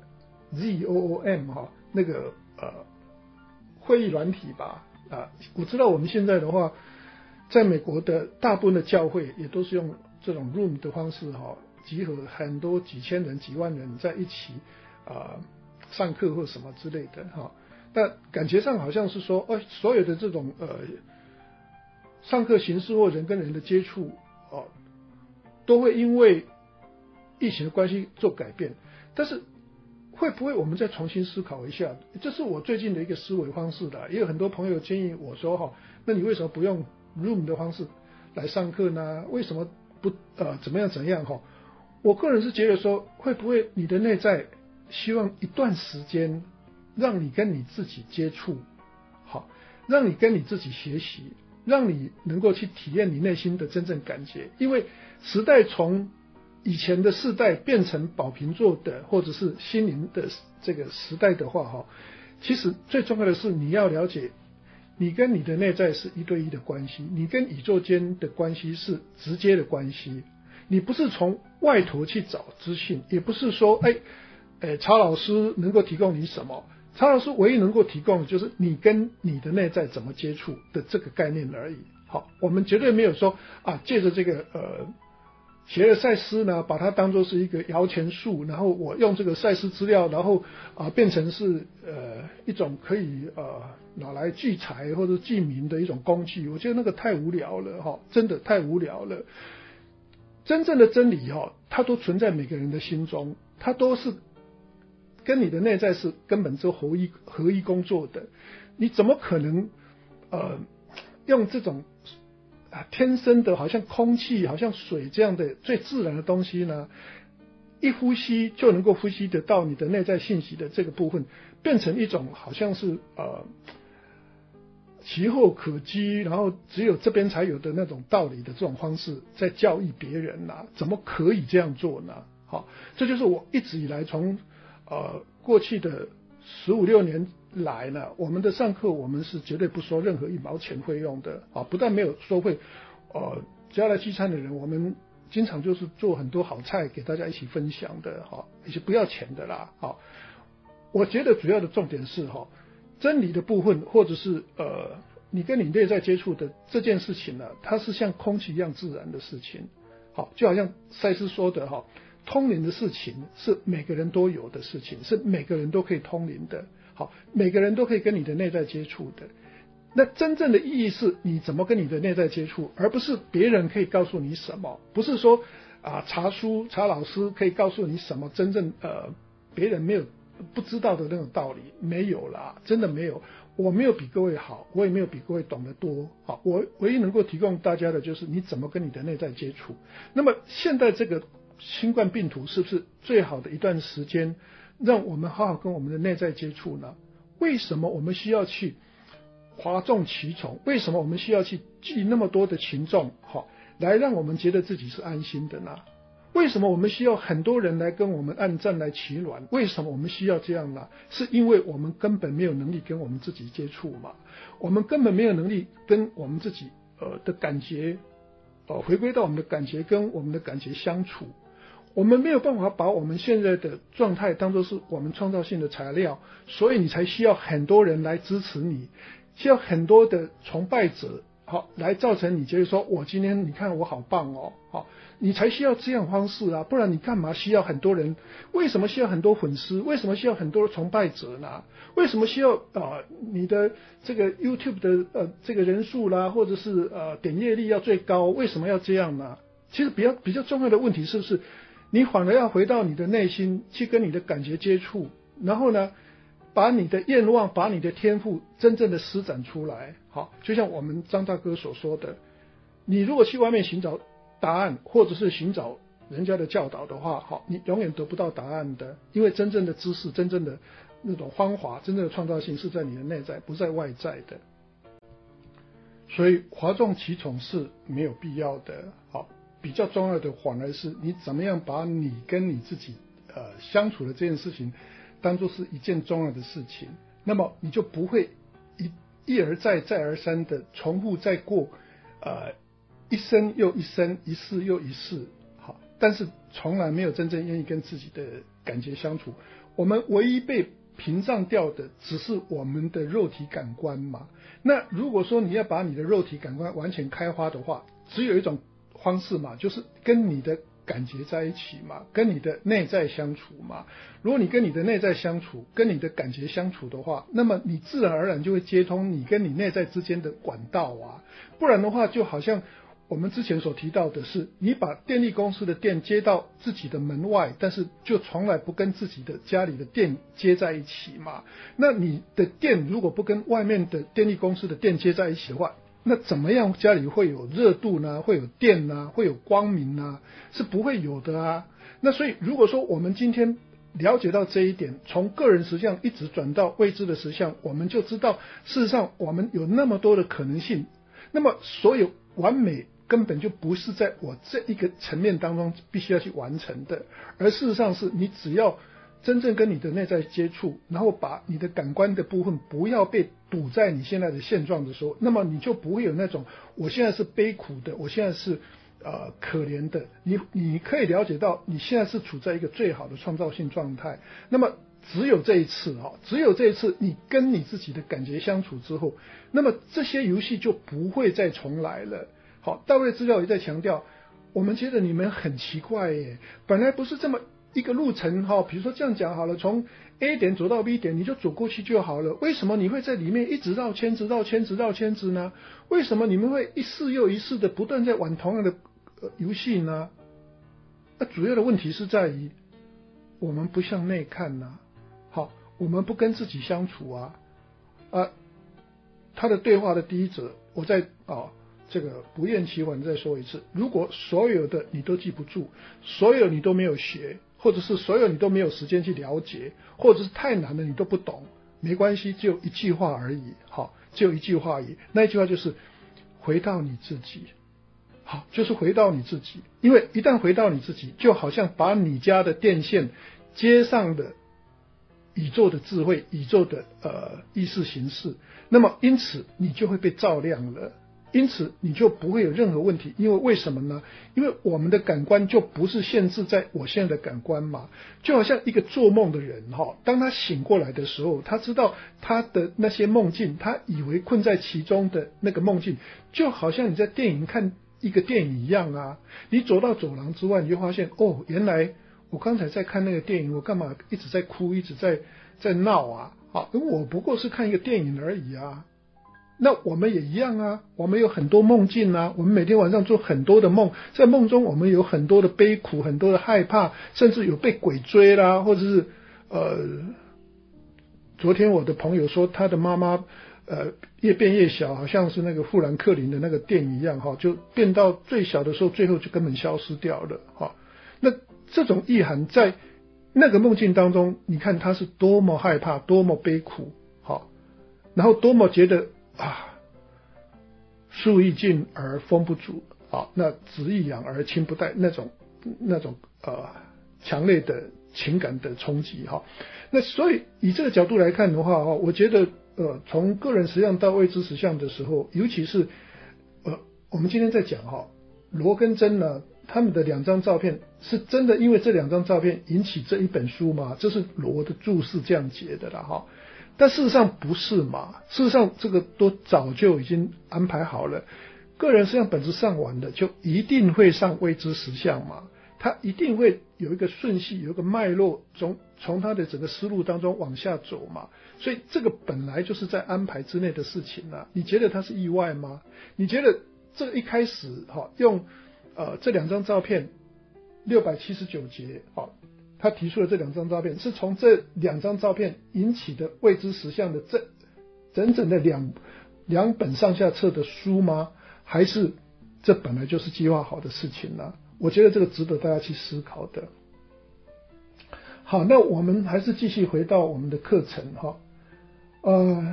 ，Z O O M 哈，那个呃会议软体吧啊、呃，我知道我们现在的话，在美国的大部分的教会也都是用这种 Room 的方式哈，集合很多几千人、几万人在一起啊、呃、上课或什么之类的哈。但感觉上好像是说，哦，所有的这种呃上课形式或人跟人的接触。哦，都会因为疫情的关系做改变，但是会不会我们再重新思考一下？这是我最近的一个思维方式的。也有很多朋友建议我说，哈，那你为什么不用 Room 的方式来上课呢？为什么不呃怎么样怎样？哈，我个人是觉得说，会不会你的内在希望一段时间让你跟你自己接触，好，让你跟你自己学习。让你能够去体验你内心的真正感觉，因为时代从以前的世代变成宝瓶座的或者是心灵的这个时代的话哈，其实最重要的是你要了解，你跟你的内在是一对一的关系，你跟宇宙间的关系是直接的关系，你不是从外头去找资讯，也不是说哎，哎曹老师能够提供你什么。曹老师唯一能够提供的就是你跟你的内在怎么接触的这个概念而已。好，我们绝对没有说啊，借着这个呃学了赛斯呢，把它当作是一个摇钱树，然后我用这个赛斯资料，然后啊变成是呃一种可以呃拿来聚财或者聚民的一种工具。我觉得那个太无聊了哈，真的太无聊了。真正的真理哈，它都存在每个人的心中，它都是。跟你的内在是根本就合一合一工作的，你怎么可能呃用这种啊天生的好像空气好像水这样的最自然的东西呢，一呼吸就能够呼吸得到你的内在信息的这个部分，变成一种好像是呃其后可居，然后只有这边才有的那种道理的这种方式在教育别人啊，怎么可以这样做呢？好，这就是我一直以来从呃，过去的十五六年来呢，我们的上课我们是绝对不收任何一毛钱费用的啊，不但没有收费，呃，只要来聚餐的人，我们经常就是做很多好菜给大家一起分享的哈，而且不要钱的啦，好， 我觉得主要的重点是哈，真理的部分，或者是呃，你跟你内在接触的这件事情呢、啊，它是像空气一样自然的事情。好，就好像赛斯说的哈，通灵的事情是每个人都有的事情，是每个人都可以通灵的。好，每个人都可以跟你的内在接触的。那真正的意义是你怎么跟你的内在接触，而不是别人可以告诉你什么，不是说啊查书查老师可以告诉你什么真正呃别人没有不知道的那种道理，没有啦，真的没有。我没有比各位好，我也没有比各位懂得多。好，我唯一能够提供大家的就是你怎么跟你的内在接触。那么现在这个新冠病毒是不是最好的一段时间，让我们好好跟我们的内在接触呢？为什么我们需要去哗众取宠？为什么我们需要去聚那么多的群众，好，来让我们觉得自己是安心的呢？为什么我们需要很多人来跟我们按赞来取暖？为什么我们需要这样呢？是因为我们根本没有能力跟我们自己接触嘛，我们根本没有能力跟我们自己呃的感觉，呃回归到我们的感觉跟我们的感觉相处，我们没有办法把我们现在的状态当作是我们创造性的材料，所以你才需要很多人来支持你，需要很多的崇拜者，好，来造成你觉得说我今天你看我好棒哦，好，你才需要这样方式啊，不然你干嘛需要很多人？为什么需要很多粉丝？为什么需要很多崇拜者呢？为什么需要啊、呃、你的这个 YouTube 的呃这个人数啦，或者是呃点阅率要最高？为什么要这样呢？其实比较比较重要的问题是不是你反而要回到你的内心去跟你的感觉接触，然后呢把你的愿望把你的天赋真正的施展出来。好，就像我们张大哥所说的，你如果去外面寻找答案，或者是寻找人家的教导的话，好，你永远得不到答案的，因为真正的知识，真正的那种方法，真正的创造性是在你的内在，不在外在的。所以哗众取宠是没有必要的。好，比较重要的反而是你怎么样把你跟你自己呃相处的这件事情当作是一件重要的事情，那么你就不会一一而再再而三的重复再过呃一生又一生，一世又一世。好，但是从来没有真正愿意跟自己的感觉相处。我们唯一被屏障掉的只是我们的肉体感官嘛。那如果说你要把你的肉体感官完全开发的话，只有一种方式嘛，就是跟你的感觉在一起嘛，跟你的内在相处嘛。如果你跟你的内在相处，跟你的感觉相处的话，那么你自然而然就会接通你跟你内在之间的管道啊。不然的话，就好像我们之前所提到的是，你把电力公司的电接到自己的门外，但是就从来不跟自己的家里的电接在一起嘛。那你的电如果不跟外面的电力公司的电接在一起的话，那怎么样家里会有热度呢？会有电呢？会有光明呢？是不会有的啊。那所以如果说我们今天了解到这一点，从个人实相一直转到未知的实相，我们就知道事实上我们有那么多的可能性。那么所有完美根本就不是在我这一个层面当中必须要去完成的，而事实上是你只要真正跟你的内在接触，然后把你的感官的部分不要被堵在你现在的现状的时候，那么你就不会有那种我现在是悲苦的，我现在是呃可怜的。你你可以了解到你现在是处在一个最好的创造性状态。那么只有这一次哈，只有这一次你跟你自己的感觉相处之后，那么这些游戏就不会再重来了。好，大卫资料也在强调，我们觉得你们很奇怪耶，本来不是这么一个路程哈，比如说这样讲好了，从 A 点走到 B 点，你就走过去就好了。为什么你会在里面一直绕圈子、绕圈子、绕圈子呢？为什么你们会一次又一次的不断在玩同样的、呃、游戏呢？那主要的问题是在于我们不向内看呐、啊，好，我们不跟自己相处啊。啊，他的对话的第一则，我在啊。这个不厌其烦再说一次，如果所有的你都记不住，所有你都没有学，或者是所有你都没有时间去了解，或者是太难了你都不懂，没关系，只有一句话而已，好，只有一句话而已，那一句话就是回到你自己，好，就是回到你自己。因为一旦回到你自己，就好像把你家的电线接上的宇宙的智慧，宇宙的呃意识形式，那么因此你就会被照亮了。 因此你就不会有任何问题，因为为什么呢？因为我们的感官就不是限制在我现在的感官嘛，就好像一个做梦的人哈，当他醒过来的时候，他知道他的那些梦境，他以为困在其中的那个梦境，就好像你在电影看一个电影一样啊，你走到走廊之外，你就发现哦，原来我刚才在看那个电影，我干嘛一直在哭，一直在在闹啊？好，我不过是看一个电影而已啊。那我们也一样啊，我们有很多梦境啊，我们每天晚上做很多的梦，在梦中我们有很多的悲苦，很多的害怕，甚至有被鬼追啦，或者是呃，昨天我的朋友说他的妈妈呃越变越小，好像是那个富兰克林的那个电影一样哈，就变到最小的时候，最后就根本消失掉了哈。那这种意涵在那个梦境当中，你看他是多么害怕，多么悲苦，好，然后多么觉得啊，树欲静而风不足啊，那子欲养而亲不待，那种那种呃强烈的情感的冲击哈。那所以以这个角度来看的话哈，我觉得呃从个人实相到未知实相的时候，尤其是呃我们今天在讲哈，罗跟珍呢，他们的两张照片是真的因为这两张照片引起这一本书吗？这是罗的注释这样解的啦哈。但事实上不是嘛，事实上这个都早就已经安排好了，个人实相本质上完的就一定会上未知实相嘛，他一定会有一个顺序，有一个脉络，从从他的整个思路当中往下走嘛，所以这个本来就是在安排之内的事情啊，你觉得它是意外吗？你觉得这一开始哈用呃这两张照片六百七十九节好，他提出的这两张照片是从这两张照片引起的未知实相的这整整的两两本上下册的书吗？还是这本来就是计划好的事情呢？我觉得这个值得大家去思考的。好，那我们还是继续回到我们的课程哈。呃，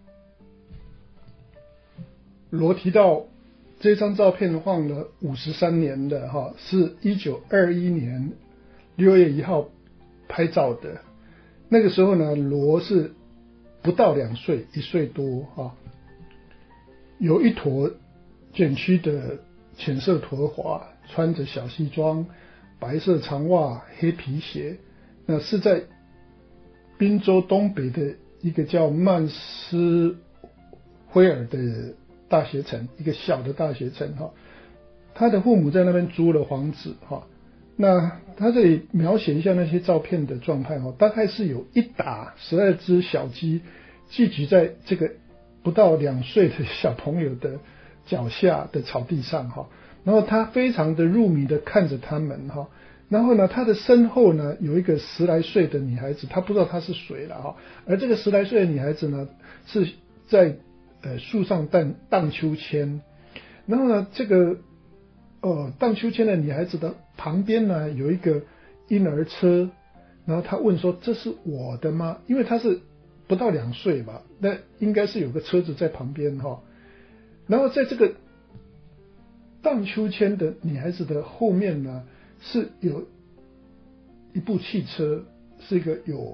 罗提到这张照片放了五十三年的哈，是一九二一年六月一号拍照的。那个时候呢，罗是不到两岁，一岁多啊，有一坨卷曲的浅色头发，穿着小西装，白色长袜，黑皮鞋。那是在宾州东北的一个叫曼斯辉尔的大学城，一个小的大学城哈。他的父母在那边租了房子哈。那他这里描写一下那些照片的状态哈，大概是有一打十二只小鸡聚集在这个不到两岁的小朋友的脚下的草地上哈，然后他非常的入迷的看着他们哈，然后呢，他的身后呢有一个十来岁的女孩子，他不知道她是谁了哈，而这个十来岁的女孩子呢是在呃树上荡荡秋千，然后呢这个呃荡秋千的女孩子的旁边呢有一个婴儿车，然后他问说这是我的吗？因为他是不到两岁吧，那应该是有个车子在旁边哈，然后在这个荡秋千的女孩子的后面呢是有一部汽车，是一个有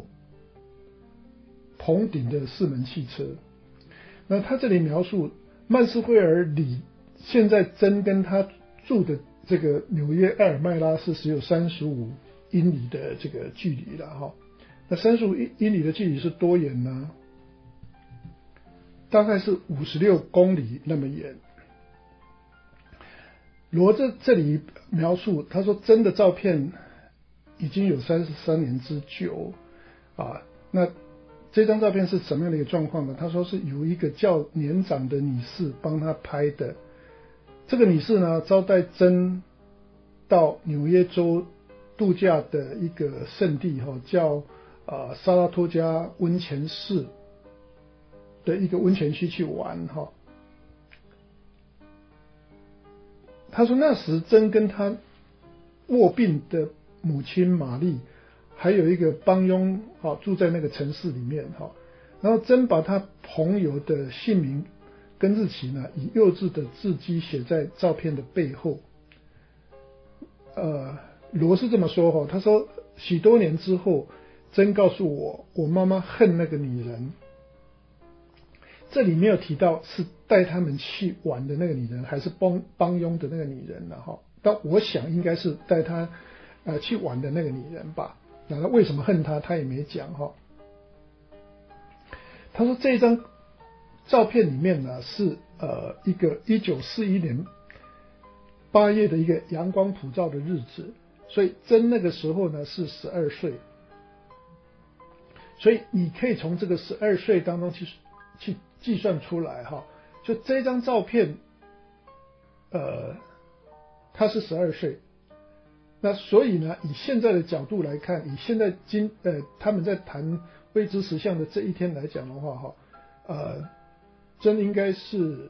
棚顶的四门汽车。那他这里描述曼斯惠尔里现在真跟他住的这个纽约埃尔麦拉是只有三十五英里的这个距离了哈。那三十五英里的距离是多远呢？大概是五十六公里那么远。罗这这里描述，他说真的照片已经有三十三年之久啊。那这张照片是什么样的一个状况呢？他说是有一个较年长的女士帮他拍的。这个女士呢，招待珍到纽约州度假的一个圣地哈，叫呃萨拉托加温泉市的一个温泉区去玩哈。他说那时珍跟他卧病的母亲玛丽还有一个帮佣啊住在那个城市里面哈，然后珍把他朋友的姓名跟日期呢以幼稚的字迹写在照片的背后。呃，罗是这么说哈，他说许多年之后，珍告诉我，我妈妈恨那个女人。 这里没有提到是带他们去玩的那个女人，还是帮帮佣的那个女人了哈。但我想应该是带他呃去玩的那个女人吧。那他为什么恨他，他也没讲哈。他说这张照片里面呢是呃一个一九四一年八月的一个阳光普照的日子，所以真那个时候呢是十二岁，所以你可以从这个十二岁当中去去计算出来哈，就这张照片，呃，他是十二岁，那所以呢，以现在的角度来看，以现在今呃他们在谈未知实相的这一天来讲的话哈，呃，真应该是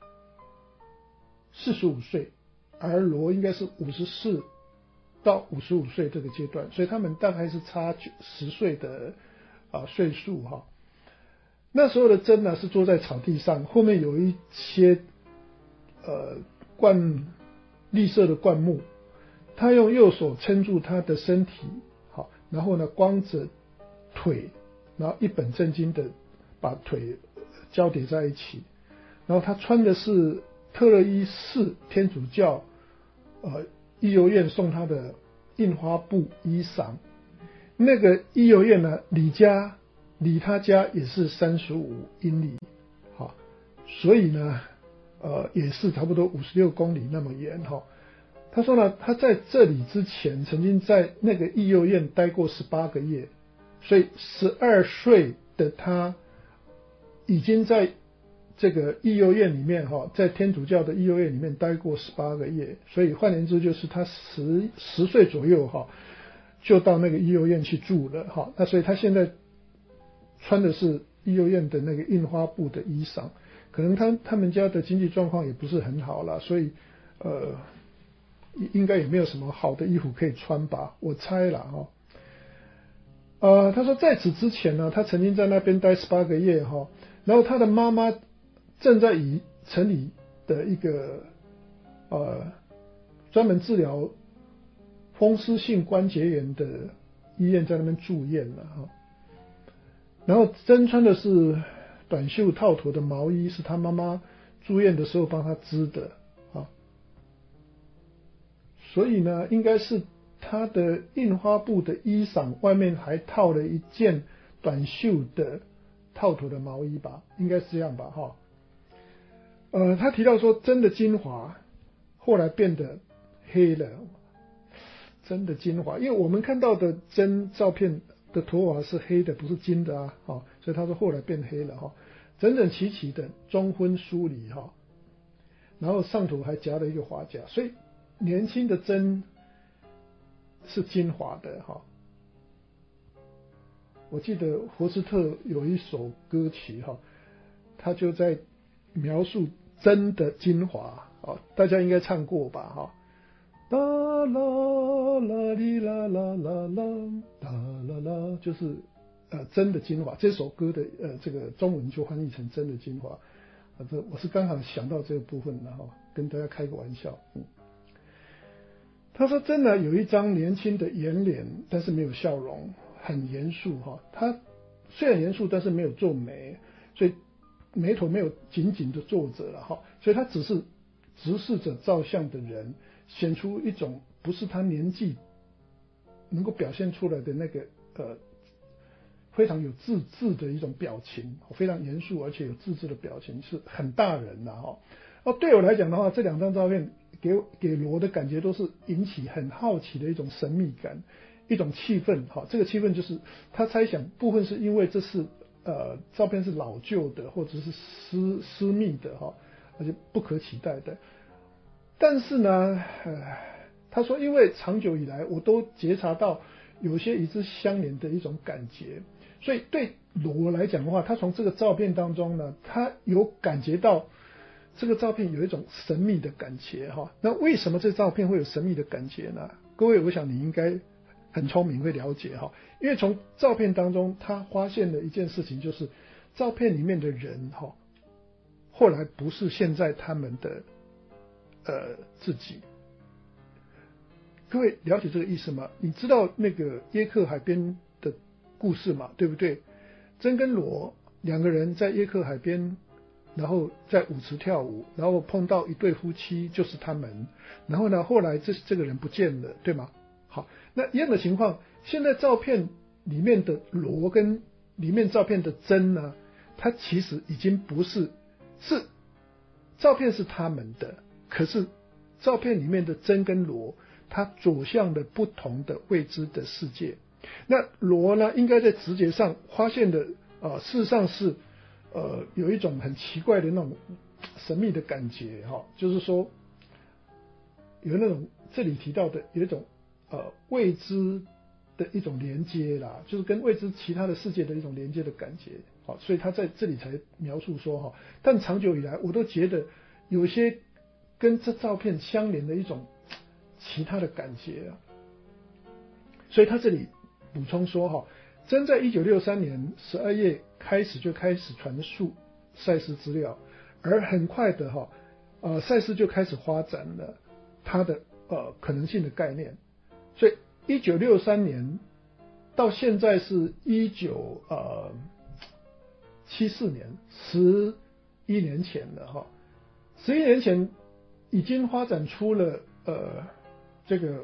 四十五岁，而罗应该是五十四到五十五岁这个阶段，所以他们大概是差十岁的啊、呃、岁数哈。那时候的真呢是坐在草地上，后面有一些呃灌绿色的灌木，他用右手撑住他的身体，好，然后呢光着腿，然后一本正经的把腿交叠在一起，然后他穿的是特勒伊市天主教呃义游院送他的印花布衣裳，那个义游院呢离家离他家也是三十五英里，好，所以呢呃也是差不多五十六公里那么远哈。他说呢，他在这里之前曾经在那个义幼院待过十八个月，所以十二岁的他已经在这个义幼院里面哈，在天主教的义幼院里面待过十八个月，所以换言之就是他十十岁左右哈，就到那个义幼院去住了哈。那所以他现在穿的是义幼院的那个印花布的衣裳，可能他他们家的经济状况也不是很好啦，所以呃。应该也没有什么好的衣服可以穿吧，我猜啦哈。呃，他说在此之前呢，他曾经在那边待十八个月哈，然后他的妈妈正在以城里的一个呃专门治疗风湿性关节炎的医院在那边住院了哈。然后真穿的是短袖套头的毛衣，是他妈妈住院的时候帮他织的。所以呢，应该是他的印花布的衣裳外面还套了一件短袖的套头的毛衣吧，应该是这样吧，哈。呃，他提到说，真的精华后来变得黑了，真的精华，因为我们看到的真照片的头发是黑的，不是金的啊，哈，所以他说后来变黑了哈，整整齐齐的中分梳理哈，然后上头还夹了一个发夹，所以。年轻的真是精华的哈，我记得佛斯特有一首歌曲哈，他就在描述真的精华啊，大家应该唱过吧哈。啦啦啦哩啦啦啦啦啦啦啦，就是呃真的精华。这首歌的呃这个中文就翻译成真的精华啊，这我是刚好想到这个部分的哈，跟大家开个玩笑。嗯。他说真的有一张年轻的圆脸，但是没有笑容，很严肃哈。他虽然严肃，但是没有皱眉，所以眉头没有紧紧的皱着了哈。所以他只是直视着照相的人，显出一种不是他年纪能够表现出来的那个呃非常有自制的一种表情，非常严肃而且有自制的表情，是很大人的哈。哦，对我来讲的话，这两张照片。给给罗的感觉都是引起很好奇的一种神秘感，一种气氛哈。这个气氛就是他猜想部分是因为这是呃照片是老旧的或者是私私密的哈，而且不可取代的。但是呢，呃，他说因为长久以来我都觉察到有些与之相连的一种感觉，所以对罗来讲的话，他从这个照片当中呢，他有感觉到。这个照片有一种神秘的感觉哈，那为什么这照片会有神秘的感觉呢？各位，我想你应该很聪明，会了解哈，因为从照片当中他发现了一件事情，就是照片里面的人哈，后来不是现在他们的呃自己。各位了解这个意思吗？你知道那个耶克海边的故事嘛，对不对？真跟罗两个人在耶克海边然后在舞池跳舞，然后碰到一对夫妻就是他们，然后呢后来这这个人不见了，对吗？好，那一样的情况，现在照片里面的罗跟里面照片的真呢，它其实已经不是是照片是他们的，可是照片里面的真跟罗，它走向了不同的未知的世界。那罗呢，应该在直觉上发现的，呃，事实上是，呃，有一种很奇怪的那种神秘的感觉，哈、哦，就是说，有那种这里提到的有一种呃未知的一种连接啦，就是跟未知其他的世界的一种连接的感觉，好、哦，所以他在这里才描述说哈、哦，但长久以来我都觉得有些跟这照片相连的一种其他的感觉啊，所以他这里补充说哈，真在一九六三年十二月开始就开始传述赛斯资料，而很快的哈，呃，赛斯就开始发展了他的呃可能性的概念，所以一九六三年到现在是一九呃七四年，十一年前了哈，十一年前已经发展出了呃这个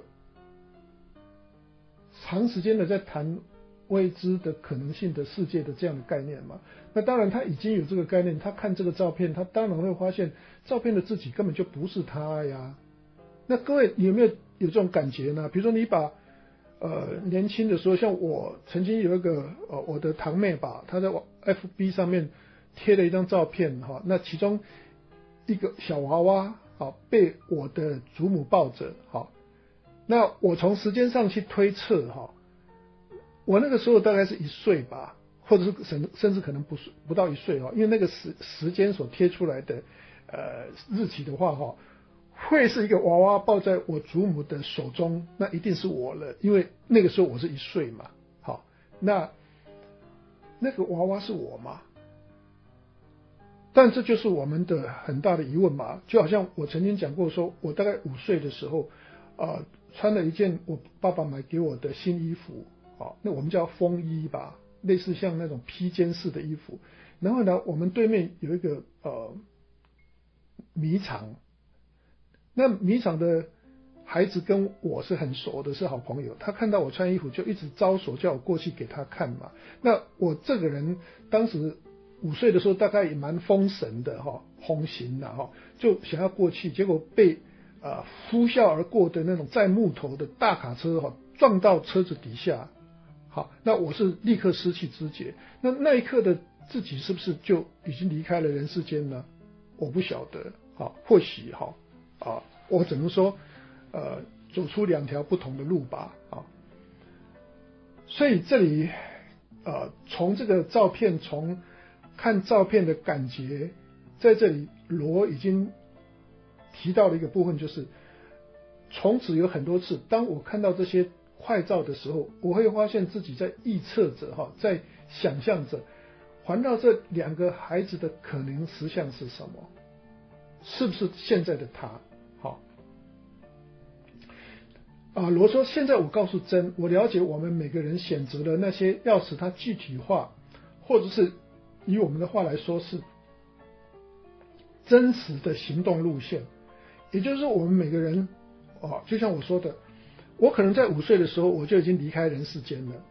长时间的在谈未知的可能性的世界的这样的概念嘛。那当然他已经有这个概念，他看这个照片，他当然会发现照片的自己根本就不是他呀。那各位有没有有这种感觉呢？比如说你把呃年轻的时候，像我曾经有一个呃我的堂妹吧，她在 F B 上面贴了一张照片哈，那其中一个小娃娃啊被我的祖母抱着哈，那我从时间上去推测哈，我那个时候大概是一岁吧，或者是甚甚至可能不是不到一岁哈，因为那个时时间所贴出来的呃日期的话哈，会是一个娃娃抱在我祖母的手中，那一定是我了，因为那个时候我是一岁嘛。好，那那个娃娃是我吗？但这就是我们的很大的疑问嘛，就好像我曾经讲过说，我大概五岁的时候，呃，穿了一件我爸爸买给我的新衣服，啊，那我们叫风衣吧，类似像那种披肩式的衣服。然后呢，我们对面有一个呃米厂，那米厂的孩子跟我是很熟的，是好朋友。他看到我穿衣服，就一直招手叫我过去给他看嘛。那我这个人当时五岁的时候，大概也蛮疯神的哈，红型的哈，就想要过去，结果被啊呼啸而过的那种载木头的大卡车哈撞到车子底下。好，那我是立刻失去知觉。那那一刻的自己是不是就已经离开了人世间呢？我不晓得。好，或许哈啊，我只能说呃走出两条不同的路吧。啊，所以这里呃从这个照片，从看照片的感觉，在这里罗已经提到了一个部分，就是从此有很多次，当我看到这些快照的时候，我会发现自己在臆测着哈，在想象着环绕这两个孩子的可能实相是什么，是不是现在的他？好，啊，罗说，现在我告诉真，我了解我们每个人选择了那些要使它具体化，或者是以我们的话来说是真实的行动路线。也就是说，我们每个人哦，就像我说的，我可能在五岁的时候我就已经离开人世间了，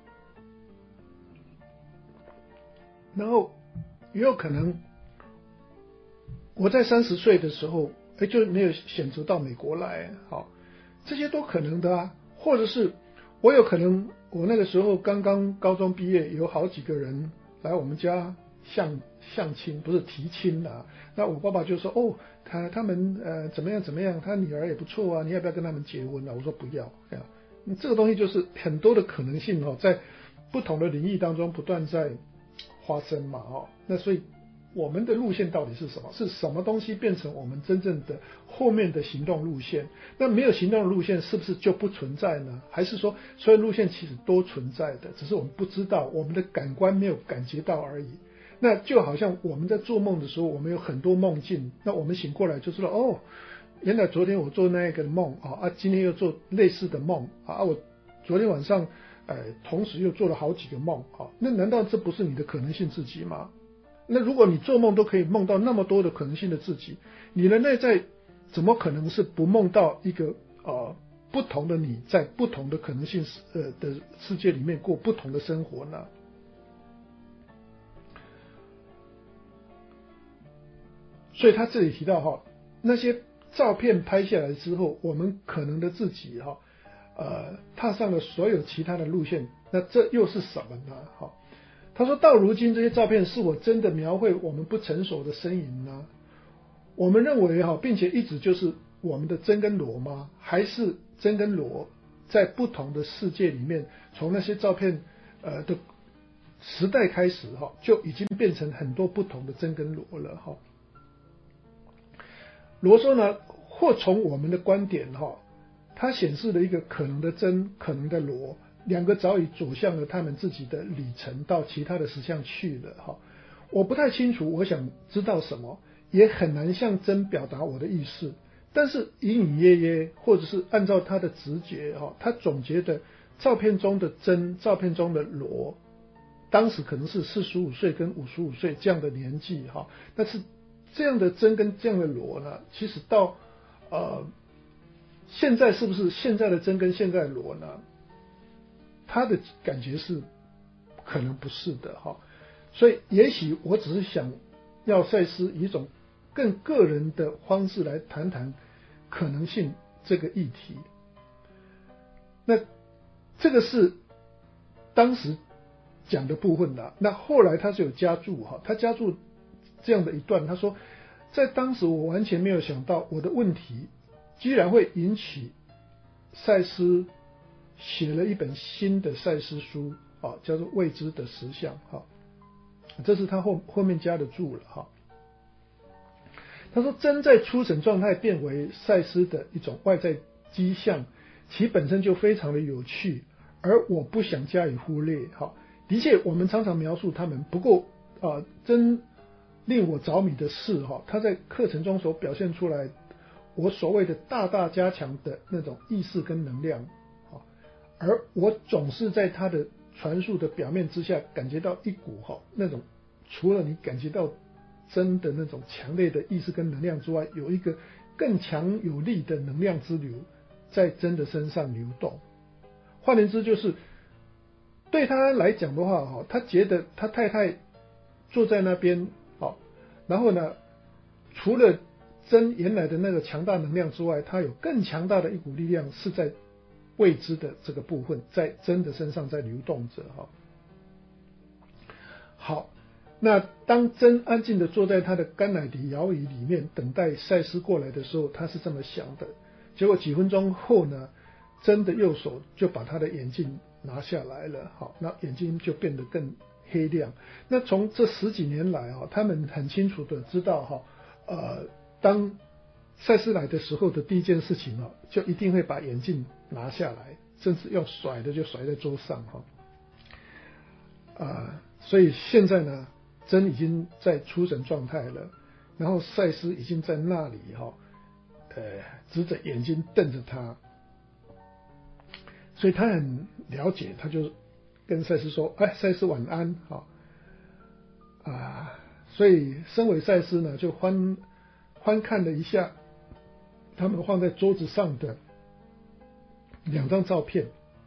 然后也有可能我在三十岁的时候，哎，就没有选择到美国来，好，这些都可能的啊。或者是我有可能，我那个时候刚刚高中毕业，有好几个人来我们家相相亲，不是提亲啊。那我爸爸就说，哦，他他们呃怎么样怎么样，他女儿也不错啊，你要不要跟他们结婚啊？我说不要，哎呀，这个东西就是很多的可能性哦，在不同的领域当中不断在发生嘛，哦，那所以我们的路线到底是什么？是什么东西变成我们真正的后面的行动路线？那没有行动的路线是不是就不存在呢？还是说所有路线其实都存在的，只是我们不知道，我们的感官没有感觉到而已。那就好像我们在做梦的时候，我们有很多梦境，那我们醒过来就知道，哦，原来昨天我做那个梦啊，今天又做类似的梦啊，我昨天晚上呃同时又做了好几个梦啊，那难道这不是你的可能性自己吗？ 那如果你做梦都可以梦到那么多的可能性的自己，你的内在怎么可能是不梦到一个呃不同的你在不同的可能性呃的世界里面过不同的生活呢？所以他这里提到哈，那些照片拍下来之后，我们可能的自己哈，呃，踏上了所有其他的路线，那这又是什么呢？哈，他说到如今这些照片是我真的描绘我们不成熟的身影呢？我们认为哈，并且一直就是我们的真跟裸吗？还是真跟裸在不同的世界里面，从那些照片呃的时代开始哈，就已经变成很多不同的真跟裸了哈。罗说呢，或从我们的观点哈，它显示了一个可能的真，可能的裸，两个早已走向了他们自己的里程，到其他的实相去了哈。我不太清楚，我想知道什么，也很难向真表达我的意思。但是隐隐约约，或者是按照他的直觉哈，他总结的照片中的真，照片中的裸，当时可能是四十五岁跟五十五岁这样的年纪哈，但是这样的真跟这样的裸呢，其实到呃现在是不是现在的真跟现在的裸呢？他的感觉是可能不是的哈，所以也许我只是想要赛斯以一种更个人的方式来谈谈可能性这个议题。那这个是当时讲的部分啦，那后来他是有加注哈，他加注这样的一段，他说，在当时我完全没有想到我的问题居然会引起赛斯写了一本新的赛斯书啊，叫做未知的实相哈，这是他后后面加的注了哈。他说真在初审状态变为赛斯的一种外在迹象，其本身就非常的有趣，而我不想加以忽略哈。的确我们常常描述他们，不过啊真令我着迷的是哈，他在课程中所表现出来我所谓的大大加强的那种意识跟能量，而我总是在他的传述的表面之下感觉到一股哈那种除了你感觉到真的那种强烈的意识跟能量之外，有一个更强有力的能量之流在真的身上流动。换言之，就是对他来讲的话哈，他觉得他太太坐在那边好，然后呢，除了真原来的那个强大能量之外，他有更强大的一股力量是在未知的这个部分在真的身上在流动着哈。好，那当真安静的坐在他的甘乃迪摇椅里面等待赛斯过来的时候，他是这么想的。结果几分钟后呢，真的右手就把他的眼镜拿下来了，好，那眼睛就变得更黑亮。那从这十几年来啊，他们很清楚的知道哈，呃，当赛斯来的时候的第一件事情啊，就一定会把眼镜拿下来，甚至要甩的就甩在桌上哈。啊、呃，所以现在呢，真已经在出神状态了，然后赛斯已经在那里哈，呃，直着眼睛瞪着他，所以他很了解，他就跟赛斯说：“哎，赛斯晚安，哈啊。”所以身为赛斯呢，就翻翻看了一下他们放在桌子上的两张照片。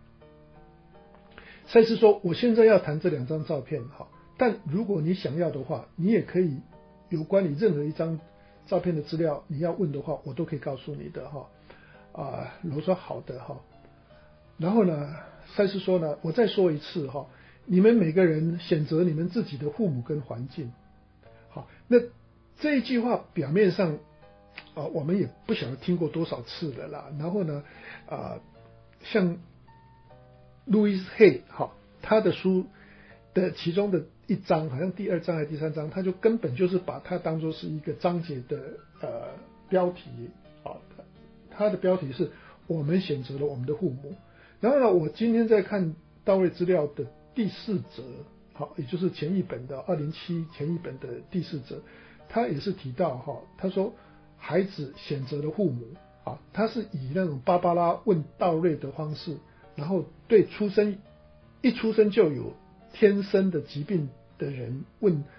赛斯说：“我现在要谈这两张照片，好，但如果你想要的话，你也可以有关你任何一张照片的资料，你要问的话，我都可以告诉你的哈。”啊，罗说好的哈。然后呢，赛斯说呢，我再说一次哈，你们每个人选择你们自己的父母跟环境。好，那这一句话表面上啊，我们也不晓得听过多少次了啦。然后呢，啊，像路易斯黑哈，他的书的其中的一章，好像第二章还是第三章，他就根本就是把它当作是一个章节的呃标题啊，他的标题是我们选择了我们的父母。然后呢，我今天在看到位资料的第四则，好，也就是前一本的二零七前一本的第四则，他也是提到哈，他说孩子选择了父母啊，他是以那种芭芭拉问道瑞的方式，然后对出生一出生就有天生的疾病的人问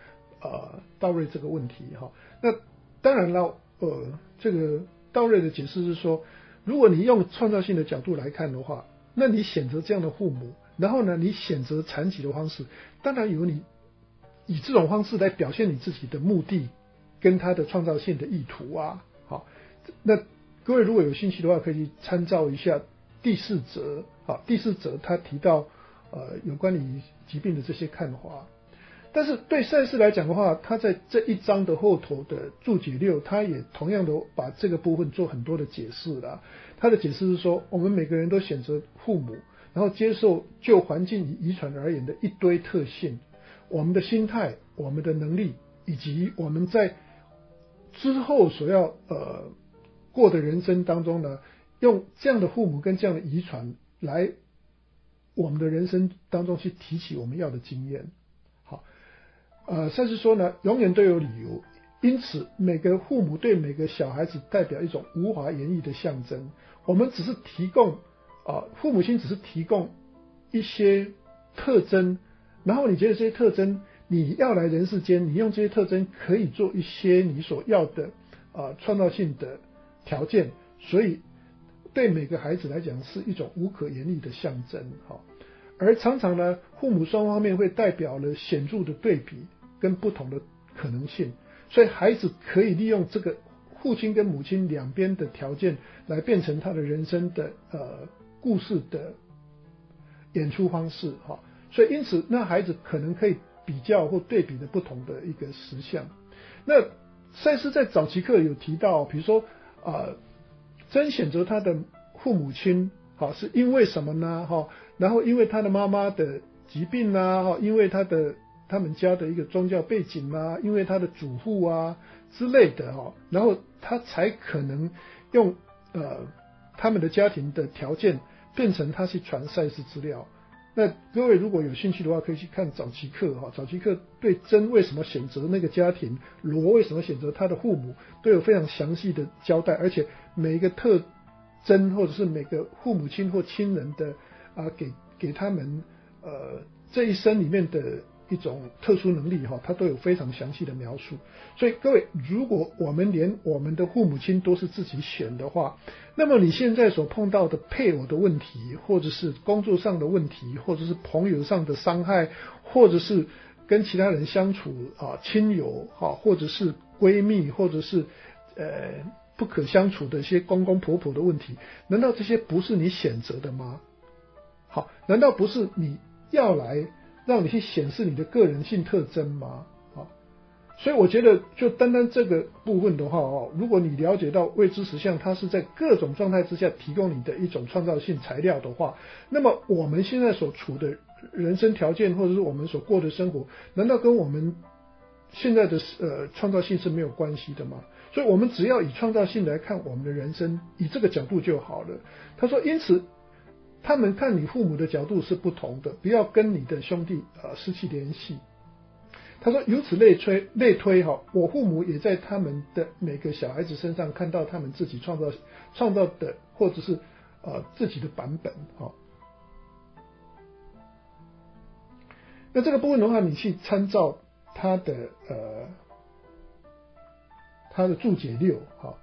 呃道瑞这个问题哈。那当然了，呃，这个道瑞的解释是说，如果你用创造性的角度来看的话，那你选择这样的父母，然后呢，你选择残疾的方式，当然有你以这种方式来表现你自己的目的跟他的创造性的意图啊。好，那各位如果有兴趣的话，可以参照一下第四则。好，第四则他提到呃有关于疾病的这些看法。但是对赛斯来讲的话，他在这一章的后头的注解六，他也同样的把这个部分做很多的解释啦。他的解释是说，我们每个人都选择父母，然后接受就环境与遗传而言的一堆特性，我们的心态、我们的能力，以及我们在之后所要呃过的人生当中呢，用这样的父母跟这样的遗传来我们的人生当中去提起我们要的经验。好，呃，赛斯说呢，永远都有理由，因此每个父母对每个小孩子代表一种无法言喻的象征。我们只是提供啊、呃，父母亲只是提供一些特征，然后你觉得这些特征你要来人世间，你用这些特征可以做一些你所要的啊、呃、创造性的条件，所以对每个孩子来讲是一种无可言喻的象征。好，而常常呢，父母双方面会代表了显著的对比跟不同的可能性，所以孩子可以利用这个父亲跟母亲两边的条件来变成他的人生的呃故事的演出方式哈。所以因此那孩子可能可以比较或对比的不同的一个实相。那赛斯在早期课有提到，比如说啊、呃，真选择他的父母亲好是因为什么呢哈？然后因为他的妈妈的疾病啊哈，因为他的他们家的一个宗教背景啊，因为他的祖父啊之类的哈，然后他才可能用呃他们的家庭的条件变成他去传赛斯资料。那各位如果有兴趣的话，可以去看早期课哈，早期课对真为什么选择那个家庭，罗为什么选择他的父母，都有非常详细的交代，而且每一个特征或者是每个父母亲或亲人的啊，给给他们呃这一生里面的一种特殊能力哈，它都有非常详细的描述。所以各位，如果我们连我们的父母亲都是自己选的话，那么你现在所碰到的配偶的问题，或者是工作上的问题，或者是朋友上的伤害，或者是跟其他人相处啊，亲友哈，或者是闺蜜，或者是呃不可相处的一些公公婆婆的问题，难道这些不是你选择的吗？好，难道不是你要来让你去显示你的个人性特征吗？好，所以我觉得就单单这个部分的话哦，如果你了解到未知实相它是在各种状态之下提供你的一种创造性材料的话，那么我们现在所处的人生条件或者是我们所过的生活，难道跟我们现在的呃创造性是没有关系的吗？所以我们只要以创造性来看我们的人生，以这个角度就好了。他说，因此他们看你父母的角度是不同的，不要跟你的兄弟呃失去联系。他说，由此类推类推哈，我父母也在他们的每个小孩子身上看到他们自己创造创造的或者是呃自己的版本哈。那这个部分的话，你去参照他的呃他的注解六哈。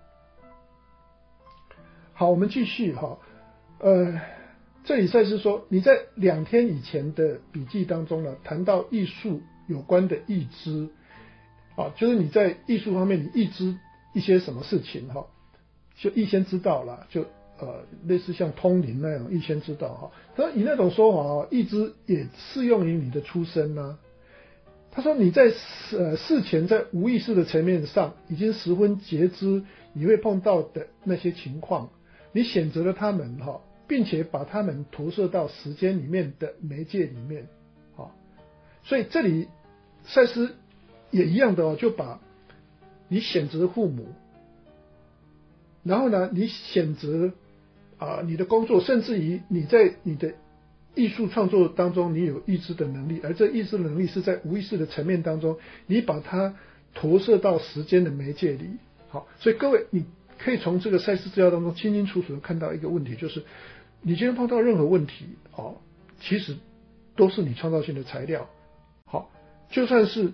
好，我们继续哈，呃。这里赛斯说，你在两天以前的笔记当中呢，谈到艺术有关的意知，啊，就是你在艺术方面你意知一些什么事情哈，就预先知道了，就呃类似像通灵那样预先知道哈。他说以那种说法啊，意知也适用于你的出生呢、啊。他说你在呃事前在无意识的层面上已经十分觉知你会碰到的那些情况，你选择了他们哈。并且把它们投射到时间里面的媒介里面，好，所以这里赛斯也一样的哦，就把你选择父母，然后呢，你选择啊、呃、你的工作，甚至于你在你的艺术创作当中，你有意知的能力，而这意知的能力是在无意识的层面当中，你把它投射到时间的媒介里，好，所以各位你可以从这个赛斯资料当中清清楚楚的看到一个问题，就是你今天碰到任何问题哦，其实都是你创造性的材料。好，就算是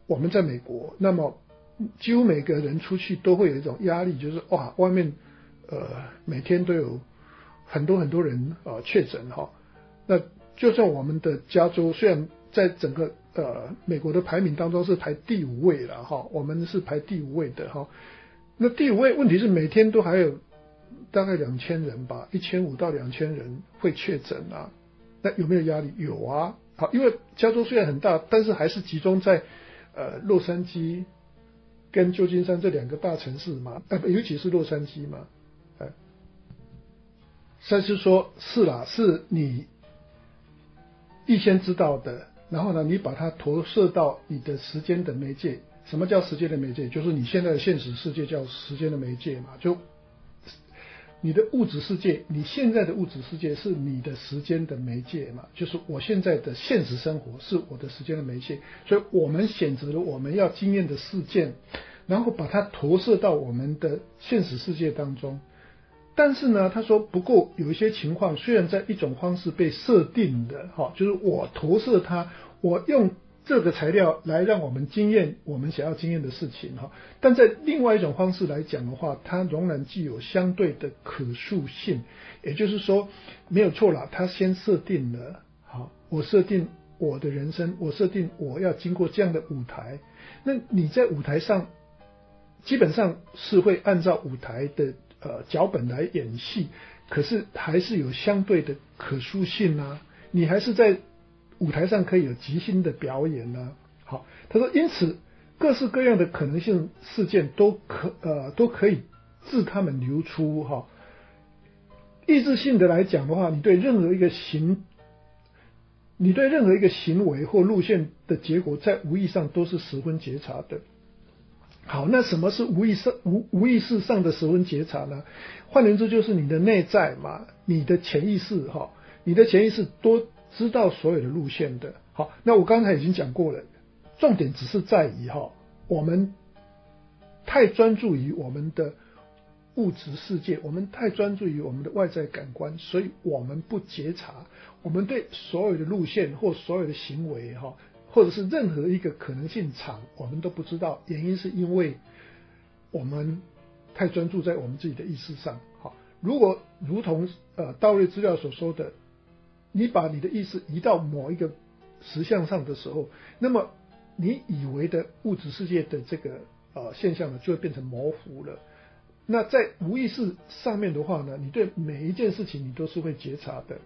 我们在美国，那么几乎每个人出去都会有一种压力，就是哇，外面呃每天都有很多很多人呃确诊哈。那就算我们的加州虽然在整个呃美国的排名当中是排第五位了哈，我们是排第五位的哈。那第五位问题是每天都还有大概两千人吧，一千五到两千人会确诊啊。那有没有压力？有啊。好，因为加州虽然很大，但是还是集中在呃洛杉矶跟旧金山这两个大城市嘛，呃，尤其是洛杉矶嘛，呃，所以是说，是啦，是你预先知道的，然后呢，你把它投射到你的时间的媒介。什么叫时间的媒介？就是你现在的现实世界叫时间的媒介嘛，就你的物质世界，你现在的物质世界是你的时间的媒介嘛，就是我现在的现实生活是我的时间的媒介，所以我们选择了我们要经验的事件，然后把它投射到我们的现实世界当中。但是呢，他说不过有一些情况，虽然在一种方式被设定的，哈，就是我投射它，我用这个材料来让我们经验我们想要经验的事情哈，但在另外一种方式来讲的话，它仍然具有相对的可塑性，也就是说没有错啦，它先设定了，好，我设定我的人生，我设定我要经过这样的舞台，那你在舞台上基本上是会按照舞台的呃脚本来演戏，可是还是有相对的可塑性啊，你还是在舞台上可以有即兴的表演呢、啊。好，他说，因此各式各样的可能性事件都可呃都可以自他们流出哈。意志性的来讲的话，你对任何一个行，你对任何一个行为或路线的结果，在无意上都是十分觉察的。好，那什么是无意识无无意识上的十分觉察呢？换言之，就是你的内在嘛，你的潜意识哈，你的潜意识都知道所有的路线的。好，那我刚才已经讲过了，重点只是在于哈，我们太专注于我们的物质世界，我们太专注于我们的外在感官，所以我们不觉察，我们对所有的路线或所有的行为哈，或者是任何一个可能性场，我们都不知道。原因是因为我们太专注在我们自己的意识上。好，如果如同呃道瑞资料所说的，你把你的意识移到某一个实相上的时候，那么你以为的物质世界的这个呃现象呢，就会变成模糊了。那在无意识上面的话呢，你对每一件事情你都是会觉察的。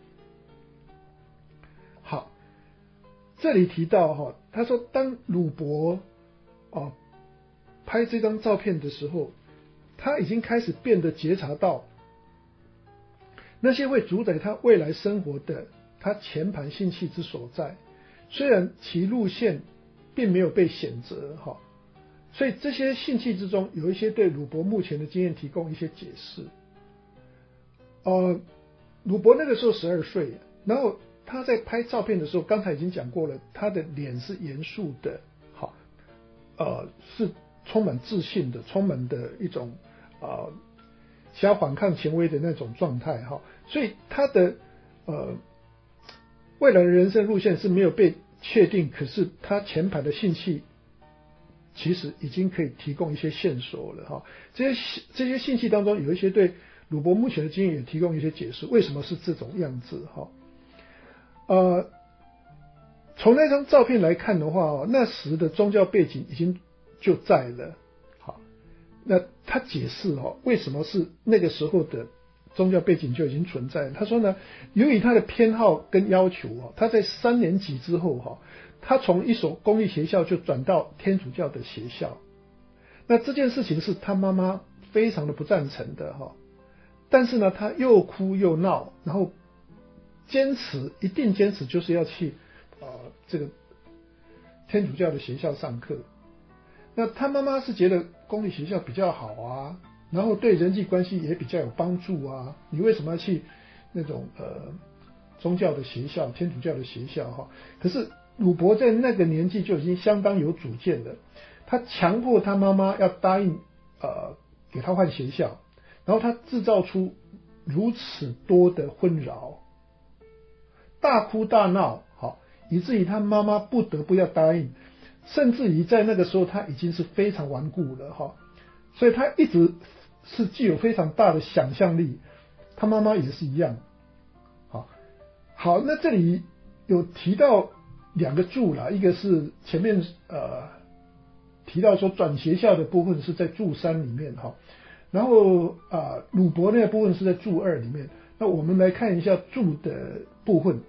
好，这里提到哈，他说当鲁伯啊拍这张照片的时候，他已经开始变得觉察到那些会主宰他未来生活的他前盘性气之所在，虽然其路线并没有被选择哈，所以这些性气之中有一些对鲁伯目前的经验提供一些解释。呃，鲁伯那个时候十二岁，然后他在拍照片的时候，刚才已经讲过了，他的脸是严肃的，好，呃，是充满自信的，充满的一种呃想要反抗权威的那种状态哈，所以他的呃未来的人生路线是没有被确定，可是他前排的性气其实已经可以提供一些线索了哈。这些这些信息当中有一些对鲁伯目前的经验也提供一些解释，为什么是这种样子哈？呃，从那张照片来看的话，那时的宗教背景已经就在了。好，那他解释哈，为什么是那个时候的宗教背景就已经存在了？他说呢，由于他的偏好跟要求啊，他在三年级之后哈。他从一所公立学校就转到天主教的学校，那这件事情是他妈妈非常的不赞成的哈，但是呢，他又哭又闹，然后坚持一定坚持就是要去呃这个天主教的学校上课。那他妈妈是觉得公立学校比较好啊，然后对人际关系也比较有帮助啊，你为什么要去那种呃宗教的学校、天主教的学校哈？可是鲁伯在那个年纪就已经相当有主见了，他强迫他妈妈要答应呃给他换学校，然后他制造出如此多的纷扰，大哭大闹，好，以至于他妈妈不得不要答应。 甚至于在那个时候他已经是非常顽固了哈，所以他一直是具有非常大的想象力。他妈妈也是一样。好，好，那这里有提到两个注啦，一个是前面呃提到说转学校的部分是在注三里面哈，然后啊鲁伯那个部分是在注二里面。那我们来看一下注的部分。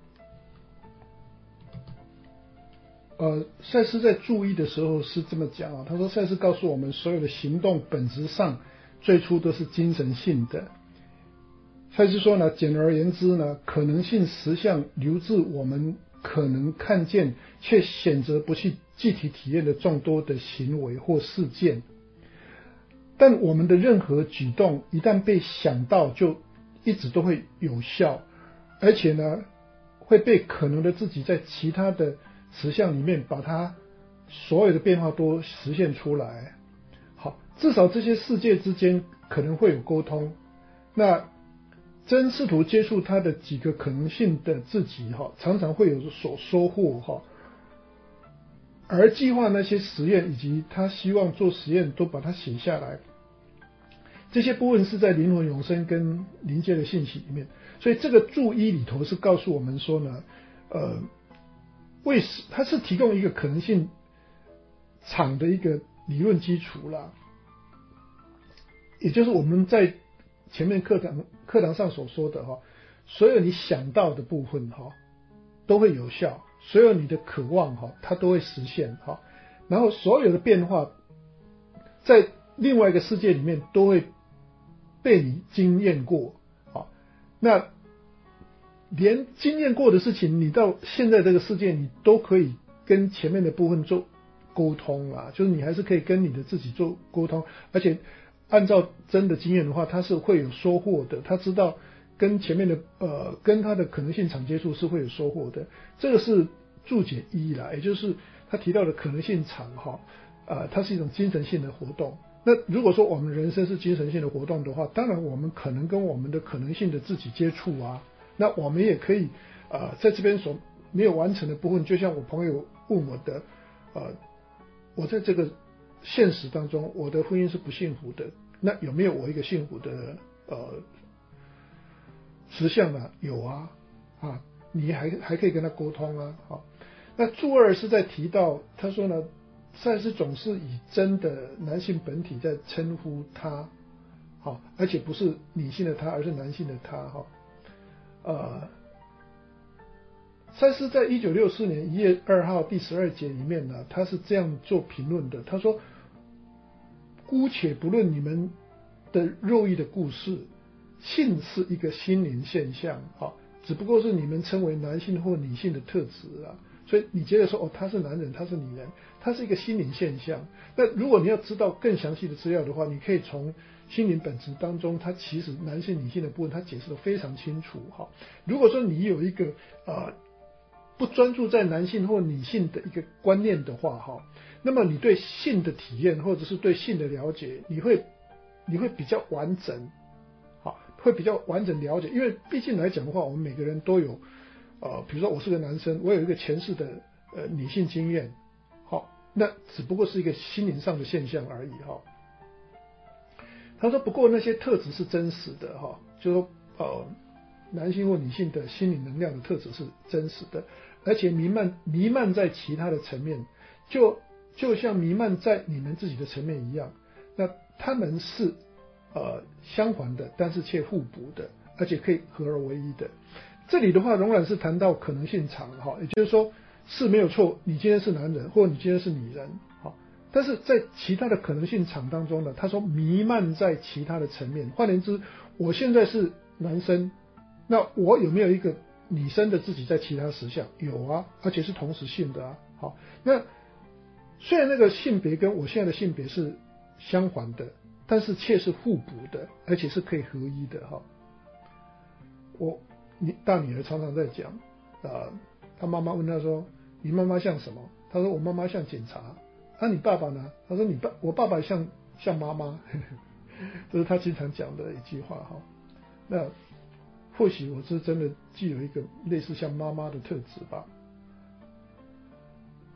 呃，赛斯在注一的时候是这么讲啊，他说赛斯告诉我们，所有的行动本质上最初都是精神性的。赛斯说呢，简而言之呢，可能性实相流自我们可能看见却选择不去具体体验的众多的行为或事件，但我们的任何举动一旦被想到，就一直都会有效，而且呢，会被可能的自己在其他的实相里面把它所有的变化都实现出来。好，至少这些世界之间可能会有沟通。那真试图接触他的几个可能性的自己哈，常常会有所收获哈。而计划那些实验以及他希望做实验都把它写下来，这些部分是在灵魂永生跟临界的信息里面。所以这个注一里头是告诉我们说呢，呃，为什它是提供一个可能性场的一个理论基础啦，也就是我们在前面课堂课堂上所说的哈，所有你想到的部分哈都会有效，所有你的渴望哈它都会实现哈，然后所有的变化在另外一个世界里面都会被你经验过啊，那连经验过的事情，你到现在这个世界你都可以跟前面的部分做沟通啊，就是你还是可以跟你的自己做沟通，而且按照真的经验的话，他是会有收获的。他知道跟前面的呃跟他的可能性场接触是会有收获的。这个是注解一啦，也就是他提到的可能性场哈，呃，它是一种精神性的活动。那如果说我们人生是精神性的活动的话，当然我们可能跟我们的可能性的自己接触啊。那我们也可以呃在这边所没有完成的部分，就像我朋友问我的，呃，我在这个现实当中，我的婚姻是不幸福的，那有没有我一个幸福的呃实相呢？有啊，啊，你还还可以跟他沟通啊，好。那注二是在提到，他说呢，赛斯总是以真的男性本体在称呼他，好，而且不是女性的他，而是男性的他，哈，呃。赛斯在一九六四年一月二号第十二节里面呢，他是这样做评论的。他说：“姑且不论你们的肉意的故事，性是一个心灵现象，啊，只不过是你们称为男性或女性的特质啊。所以你觉得说哦，他是男人，他是女人，他是一个心灵现象。那如果你要知道更详细的资料的话，你可以从心灵本质当中，它其实男性、女性的部分，它解释得非常清楚。哈，如果说你有一个呃。”不专注在男性或女性的一个观念的话，哈，那么你对性的体验或者是对性的了解，你会你会比较完整，好，会比较完整了解，因为毕竟来讲的话，我们每个人都有，呃，比如说我是个男生，我有一个前世的呃女性经验，好，那只不过是一个心灵上的现象而已，哈。他说，不过那些特质是真实的，哈，就说呃。男性或女性的心理能量的特质是真实的，而且弥漫弥漫在其他的层面，就就像弥漫在你们自己的层面一样。那他们是呃相反的，但是却互补的，而且可以合而为一的。这里的话，仍然是谈到可能性场哈，也就是说是没有错，你今天是男人，或者你今天是女人，好，但是在其他的可能性场当中呢，他说弥漫在其他的层面。换言之，我现在是男生。那我有没有一个女生的自己在其他实相？有啊，而且是同时性的啊。好，那虽然那个性别跟我现在的性别是相反的，但是却是互补的，而且是可以合一的哈。我你大女儿常常在讲，啊，她妈妈问她说：“你妈妈像什么？”她说：“我妈妈像警察。”那你爸爸呢？她说：“你爸我爸爸像像妈妈。”这是她经常讲的一句话哈。那或许我是真的具有一个类似像妈妈的特质吧。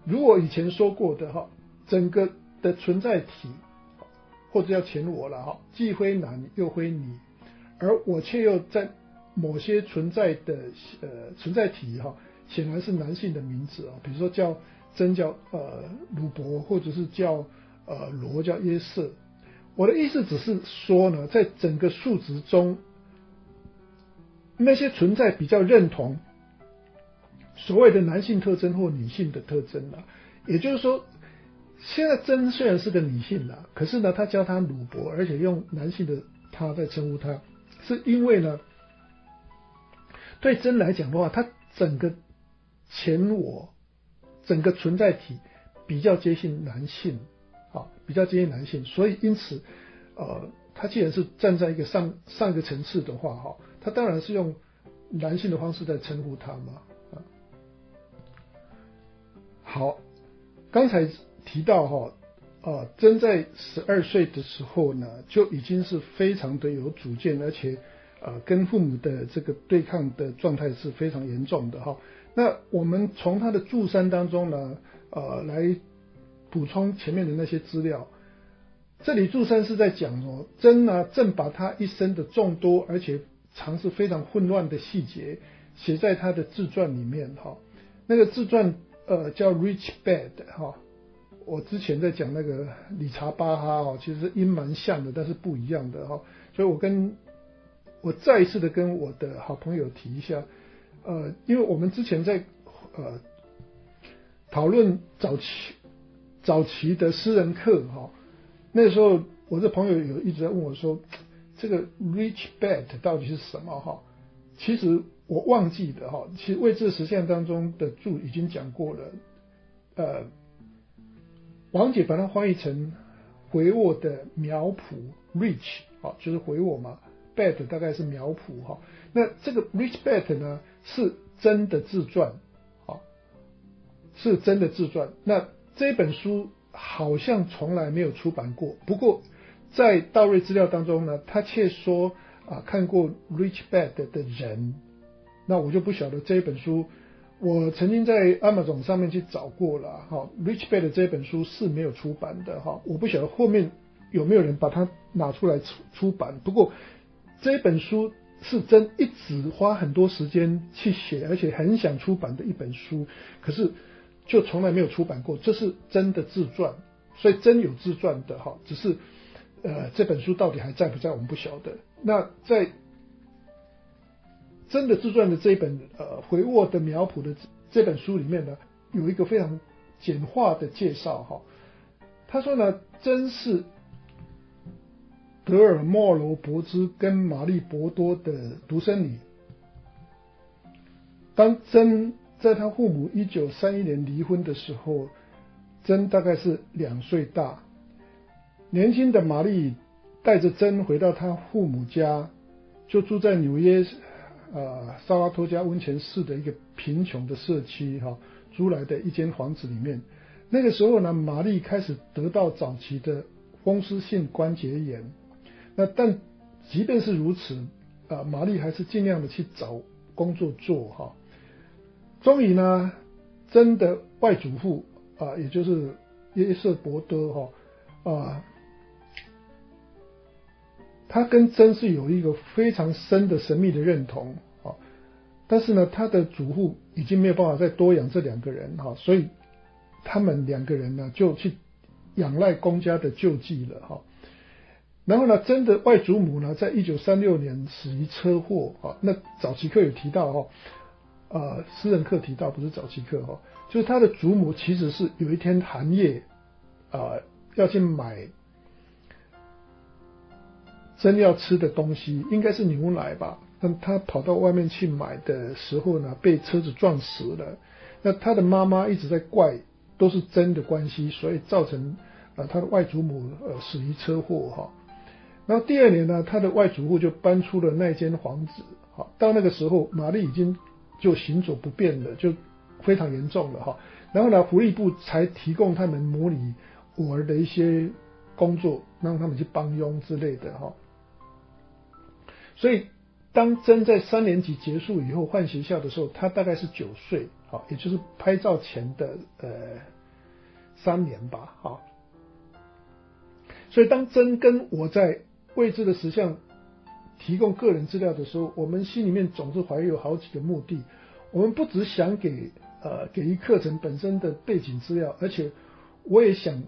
如我以前说过的哈，整个的存在体或者叫前我了哈，既非男又非女，而我却又在某些存在的呃存在体哈，显然是男性的名字啊，比如说叫真叫呃鲁伯，或者是叫呃罗叫约瑟。我的意思只是说呢，在整个数值中，那些存在比较认同所谓的男性特征或女性的特征啦，也就是说，现在真虽然是个女性啦，可是呢，他叫她鲁伯，而且用男性的他在称呼她，是因为呢，对真来讲的话，它整个前我，整个存在体比较接近男性，啊，比较接近男性，所以因此，呃，他既然是站在一个上上一个层次的话，哈，他当然是用男性的方式在称呼他嘛，啊，好，刚才提到哈，啊，真在十二岁的时候呢，就已经是非常的有主见，而且呃，跟父母的这个对抗的状态是非常严重的哈。那我们从他的注山当中呢，呃，来补充前面的那些资料。这里注山是在讲哦，真呢正把他一生的众多而且常是非常混乱的细节写在他的自传里面哈。那个自传呃叫 Rich Bad 哈。我之前在讲那个理查巴哈哦，其实音蛮像的，但是不一样的哈。所以我跟我再一次的跟我的好朋友提一下，呃，因为我们之前在呃讨论早期早期的诗人课哈，那时候我这朋友有一直在问我说，这个 Rich Bad 到底是什么哈？其实我忘记的哈，其实未知实相当中的注已经讲过了，呃，王姐把它翻译成回我的苗圃 Rich 啊，就是回我嘛。Bad 大概是苗圃哈，那这个 Rich Bad 呢是真的自传，好，是真的自传。那这本书好像从来没有出版过，不过在道瑞资料当中呢，他却说啊看过 Rich Bad 的人，那我就不晓得这本书，我曾经在 Amazon 上面去找过了哈 ，Rich Bad 这本书是没有出版的哈，我不晓得后面有没有人把它拿出来出出版，不过。这本书是真一直花很多时间去写，而且很想出版的一本书，可是就从来没有出版过。这是真的自传，所以真有自传的哈，只是呃这本书到底还在不在我们不晓得。那在真的自传的这一本呃回沃的苗圃的这本书里面呢，有一个非常简化的介绍哈。他说呢，真是德尔莫罗伯兹跟玛丽博多的独生女。当珍在他父母一九三一年离婚的时候，珍大概是两岁大。年轻的玛丽带着珍回到他父母家，就住在纽约呃萨拉托加温泉市的一个贫穷的社区哈，租来的一间房子里面。那个时候呢，玛丽开始得到早期的风湿性关节炎。那但即便是如此，啊，玛丽还是尽量的去找工作做哈。终于呢，珍的外祖父啊，也就是约瑟伯德哈啊，他跟珍是有一个非常深的神秘的认同啊。但是呢，他的祖父已经没有办法再多养这两个人哈，所以他们两个人呢就去仰赖公家的救济了哈。然后呢，珍的外祖母呢，在一九三六年死于车祸啊。那早期课有提到哈，呃，私人课提到不是早期课哈，就是他的祖母其实是有一天寒夜啊、呃、要去买珍要吃的东西，应该是牛奶吧。那他跑到外面去买的时候呢，被车子撞死了。那他的妈妈一直在怪都是珍的关系，所以造成呃他的外祖母呃死于车祸哈。然后第二年呢，他的外祖父就搬出了那间房子，好，到那个时候，玛丽已经就行走不便了，就非常严重了哈。然后呢，福利部才提供他们模拟我儿的一些工作，让他们去帮佣之类的哈。所以，当珍在三年级结束以后换学校的时候，他大概是九岁，好，也就是拍照前的呃三年吧，哈。所以当真跟我在未知的实相提供个人资料的时候，我们心里面总是怀有好几个目的。我们不只想给呃给予课程本身的背景资料，而且我也想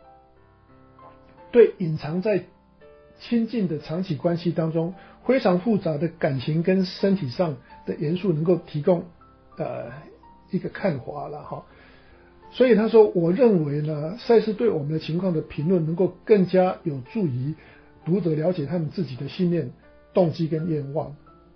对隐藏在亲近的长期关系当中非常复杂的感情跟身体上的元素能够提供呃一个看法了哈。所以他说，我认为呢，赛斯对我们的情况的评论能够更加有助于读者了解他们自己的信念、动机跟愿望。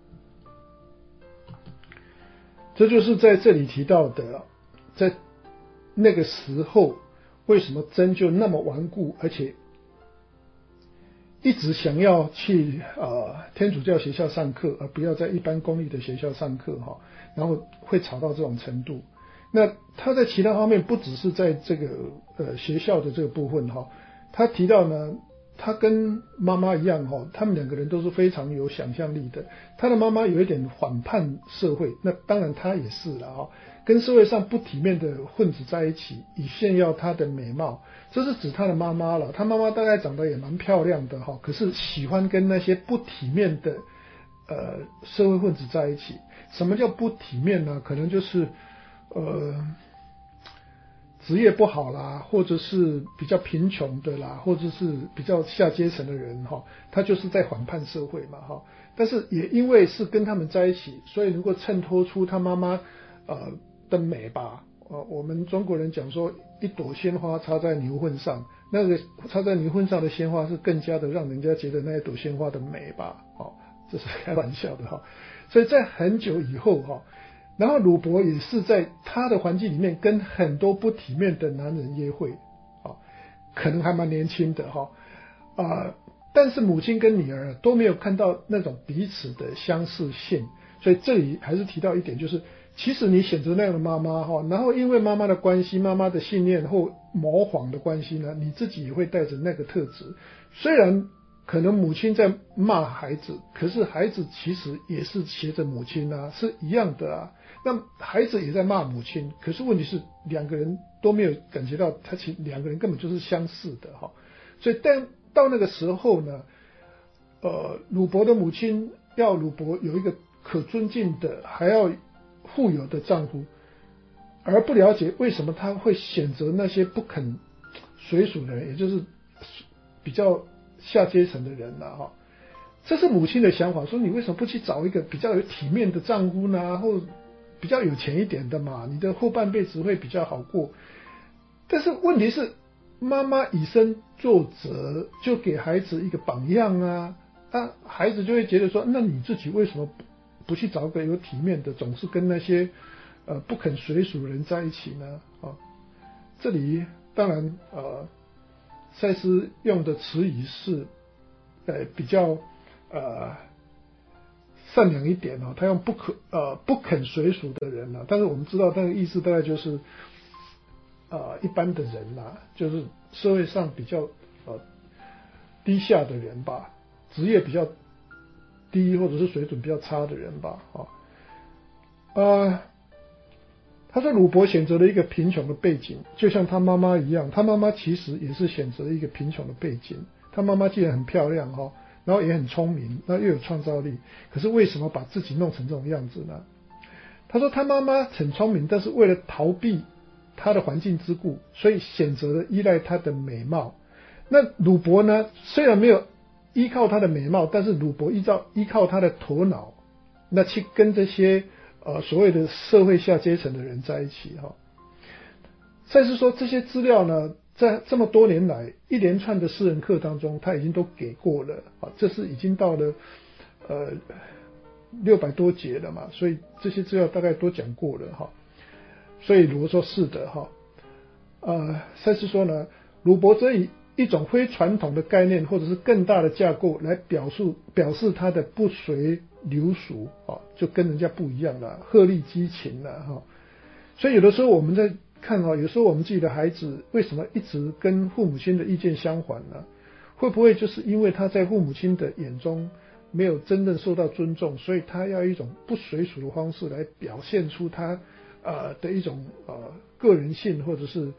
这就是在这里提到的，在那个时候为什么真就那么顽固，而且一直想要去呃天主教学校上课，而不要在一般公立的学校上课哈，然后会吵到这种程度。那他在其他方面不只是在这个呃学校的这个部分哈，他提到呢，他跟妈妈一样哈，他们两个人都是非常有想象力的。他的妈妈有一点反叛社会，那当然他也是了哈，跟社会上不体面的混子在一起，以炫耀他的美貌。这是指他的妈妈了，他妈妈大概长得也蛮漂亮的哈，可是喜欢跟那些不体面的呃社会混子在一起。什么叫不体面呢？可能就是呃，职业不好啦，或者是比较贫穷的啦，或者是比较下阶层的人哈，他就是在反叛社会嘛哈。但是也因为是跟他们在一起，所以能够衬托出他妈妈呃的美吧。呃，我们中国人讲说，一朵鲜花插在牛粪上，那个插在牛粪上的鲜花是更加的让人家觉得那一朵鲜花的美吧。哦，这是开玩笑的哈。所以在很久以后哈。然后鲁伯也是在他的环境里面跟很多不体面的男人约会，啊，可能还蛮年轻的哈，啊，但是母亲跟女儿都没有看到那种彼此的相似性，所以这里还是提到一点，就是其实你选择那样的妈妈哈，然后因为妈妈的关系、妈妈的信念或模仿的关系呢，你自己也会带着那个特质，虽然可能母亲在骂孩子，可是孩子其实也是学着母亲啊，是一样的啊。那孩子也在骂母亲，可是问题是两个人都没有感觉到，他其两个人根本就是相似的哈。所以但到那个时候呢，呃，鲁伯的母亲要鲁伯有一个可尊敬的，还要富有的丈夫，而不了解为什么他会选择那些不肯随属的人，也就是比较下阶层的人了哈。这是母亲的想法，说你为什么不去找一个比较有体面的丈夫呢，或比较有钱一点的嘛，你的后半辈子会比较好过。但是问题是，妈妈以身作则，就给孩子一个榜样啊，那孩子就会觉得说，那你自己为什么不不去找个有体面的，总是跟那些呃不肯随属人在一起呢？啊，这里当然呃，赛斯用的词语是呃比较呃。善良一点哦，他用不可呃不肯随属的人啊，但是我们知道那个意思大概就是呃一般的人啦、啊，就是社会上比较呃低下的人吧，职业比较低或者是水准比较差的人吧，啊、哦，呃，他说鲁伯选择了一个贫穷的背景，就像他妈妈一样，他妈妈其实也是选择了一个贫穷的背景，他妈妈既然很漂亮哈、哦。然后也很聪明，那又有创造力，可是为什么把自己弄成这种样子呢？他说他妈妈很聪明，但是为了逃避他的环境之故，所以选择了依赖他的美貌。那鲁伯呢，虽然没有依靠他的美貌，但是鲁伯依照依靠他的头脑，那去跟这些呃所谓的社会下阶层的人在一起哈。赛斯说这些资料呢，在这么多年来一连串的私人课当中，他已经都给过了啊，这是已经到了呃六百多节了嘛，所以这些资料大概都讲过了哈。所以罗说是的哈，呃，赛斯说呢，鲁伯则以一种非传统的概念或者是更大的架构来表述表示他的不随流俗啊，就跟人家不一样了，鹤立鸡群了哈。所以有的时候我们在看啊，有时候我们自己的孩子为什么一直跟父母亲的意见相反呢？会不会就是因为他在父母亲的眼中没有真正受到尊重，所以他要一种不随属的方式来表现出他呃的一种呃个人性或者是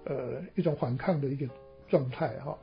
呃一种反抗的一个状态哈。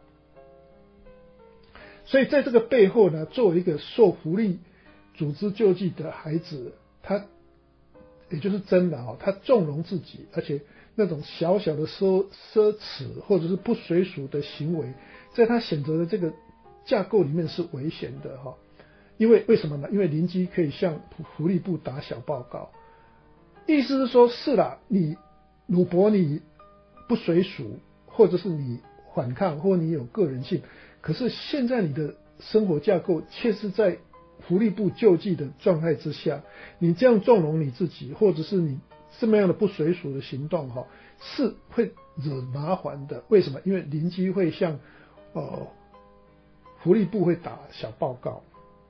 所以在这个背后呢，作为一个受福利组织救济的孩子，他也就是真的哈，他纵容自己，而且那种小小的奢奢侈或者是不随俗的行为，在他选择的这个架构里面是危险的哈。因为为什么呢？因为邻居可以向福利部打小报告，意思是说，是啦，你鲁伯你不随俗，或者是你反抗，或你有个人性，可是现在你的生活架构却是在福利部救济的状态之下，你这样纵容你自己，或者是你这么样的不随俗的行动哈，是会惹麻烦的。为什么？因为邻居会向呃福利部会打小报告。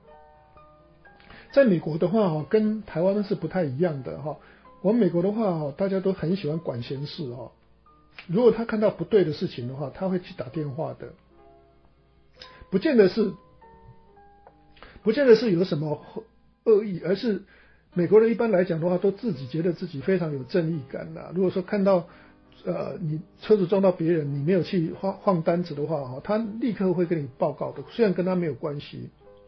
在美国的话哈，跟台湾是不太一样的哈。我们美国的话哈，大家都很喜欢管闲事哈。如果他看到不对的事情的话，他会去打电话的，不见得是，不见得是有什么恶意，而是美国人一般来讲的话，都自己觉得自己非常有正义感啦。如果说看到呃你车子撞到别人，你没有去放放单子的话哈，他立刻会跟你报告的，虽然跟他没有关系。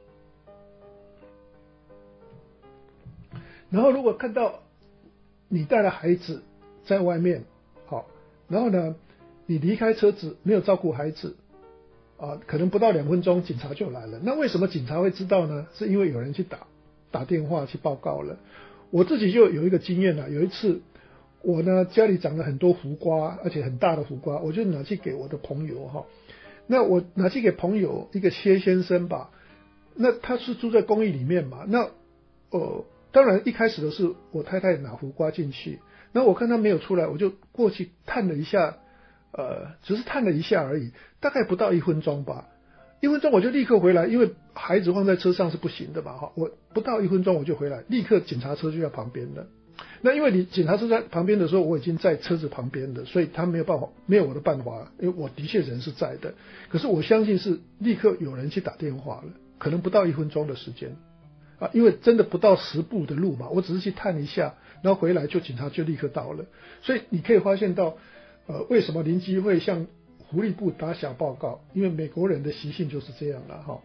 然后如果看到你带了孩子在外面，好，然后呢，你离开车子没有照顾孩子，啊，可能不到两分钟警察就来了。那为什么警察会知道呢？是因为有人去打打电话去报告了。我自己就有一个经验了，有一次我呢家里长了很多胡瓜，而且很大的胡瓜，我就拿去给我的朋友哈。那我拿去给朋友一个谢先生吧，那他是住在公寓里面嘛，那呃。当然一开始的是我太太拿胡瓜进去，那我看他没有出来，我就过去探了一下，呃，只是探了一下而已，大概不到一分钟吧，一分钟我就立刻回来，因为孩子放在车上是不行的嘛，哈，我不到一分钟我就回来，立刻警察车就在旁边了。那因为你警察车在旁边的时候，我已经在车子旁边的，所以他没有办法，没有我的办法，因为我的确人是在的，可是我相信是立刻有人去打电话了，可能不到一分钟的时间。啊，因为真的不到十步的路嘛，我只是去探一下，然后回来就警察就立刻到了，所以你可以发现到，呃，为什么邻居会向福利部打小报告？因为美国人的习性就是这样了哈。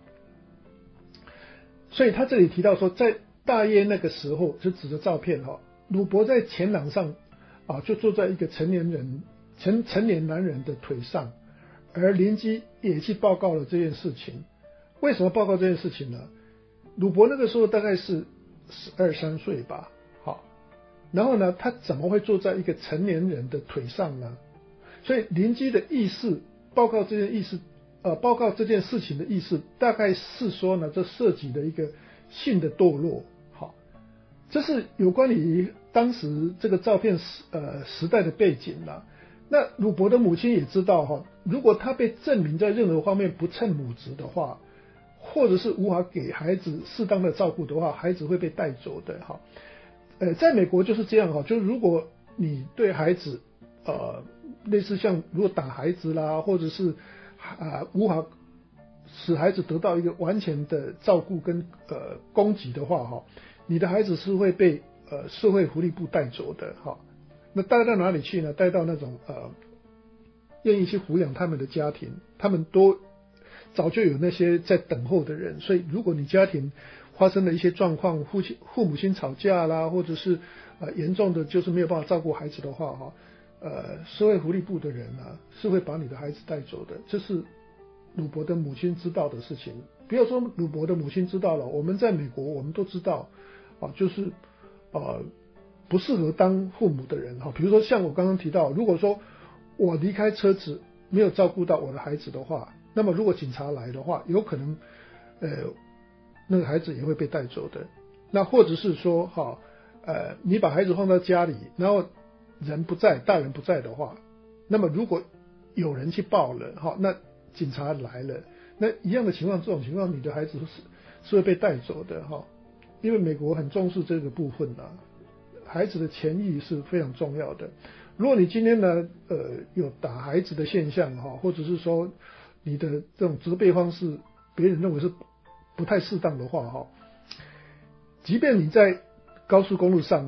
所以他这里提到说，在大约那个时候，就指着照片哈，鲁伯在前廊上啊，就坐在一个成年人成成年男人的腿上，而邻居也去报告了这件事情。为什么报告这件事情呢？鲁伯那个时候大概是十二三岁吧，好，然后呢，他怎么会坐在一个成年人的腿上呢？所以邻居的意思，报告这件意思，呃，报告这件事情的意思，大概是说呢，这涉及的一个性的堕落，好，这是有关于当时这个照片时呃时代的背景啦。那鲁伯的母亲也知道哈，如果他被证明在任何方面不称母职的话，或者是无法给孩子适当的照顾的话，孩子会被带走的哈。呃，在美国就是这样哈，就是如果你对孩子呃类似像如果打孩子啦，或者是啊、呃、无法使孩子得到一个完全的照顾跟呃供给的话哈，你的孩子是会被呃社会福利部带走的哈。那带到哪里去呢？带到那种呃愿意去抚养他们的家庭，他们都早就有那些在等候的人，所以如果你家庭发生了一些状况，父亲父母亲吵架啦，或者是呃严重的就是没有办法照顾孩子的话哈，呃社会福利部的人啊是会把你的孩子带走的，这是鲁伯的母亲知道的事情。不要说鲁伯的母亲知道了，我们在美国我们都知道啊，就是呃不适合当父母的人哈，比如说像我刚刚提到，如果说我离开车子没有照顾到我的孩子的话，那么如果警察来的话，有可能呃那个孩子也会被带走的。那或者是说哈呃你把孩子放到家里，然后人不在，大人不在的话，那么如果有人去报了哈，那警察来了，那一样的情况，这种情况你的孩子是是会被带走的哈，因为美国很重视这个部分啊，孩子的权益是非常重要的。如果你今天呢呃有打孩子的现象哈，或者是说你的这种责备方式别人认为是不太适当的话哈，即便你在高速公路上哈，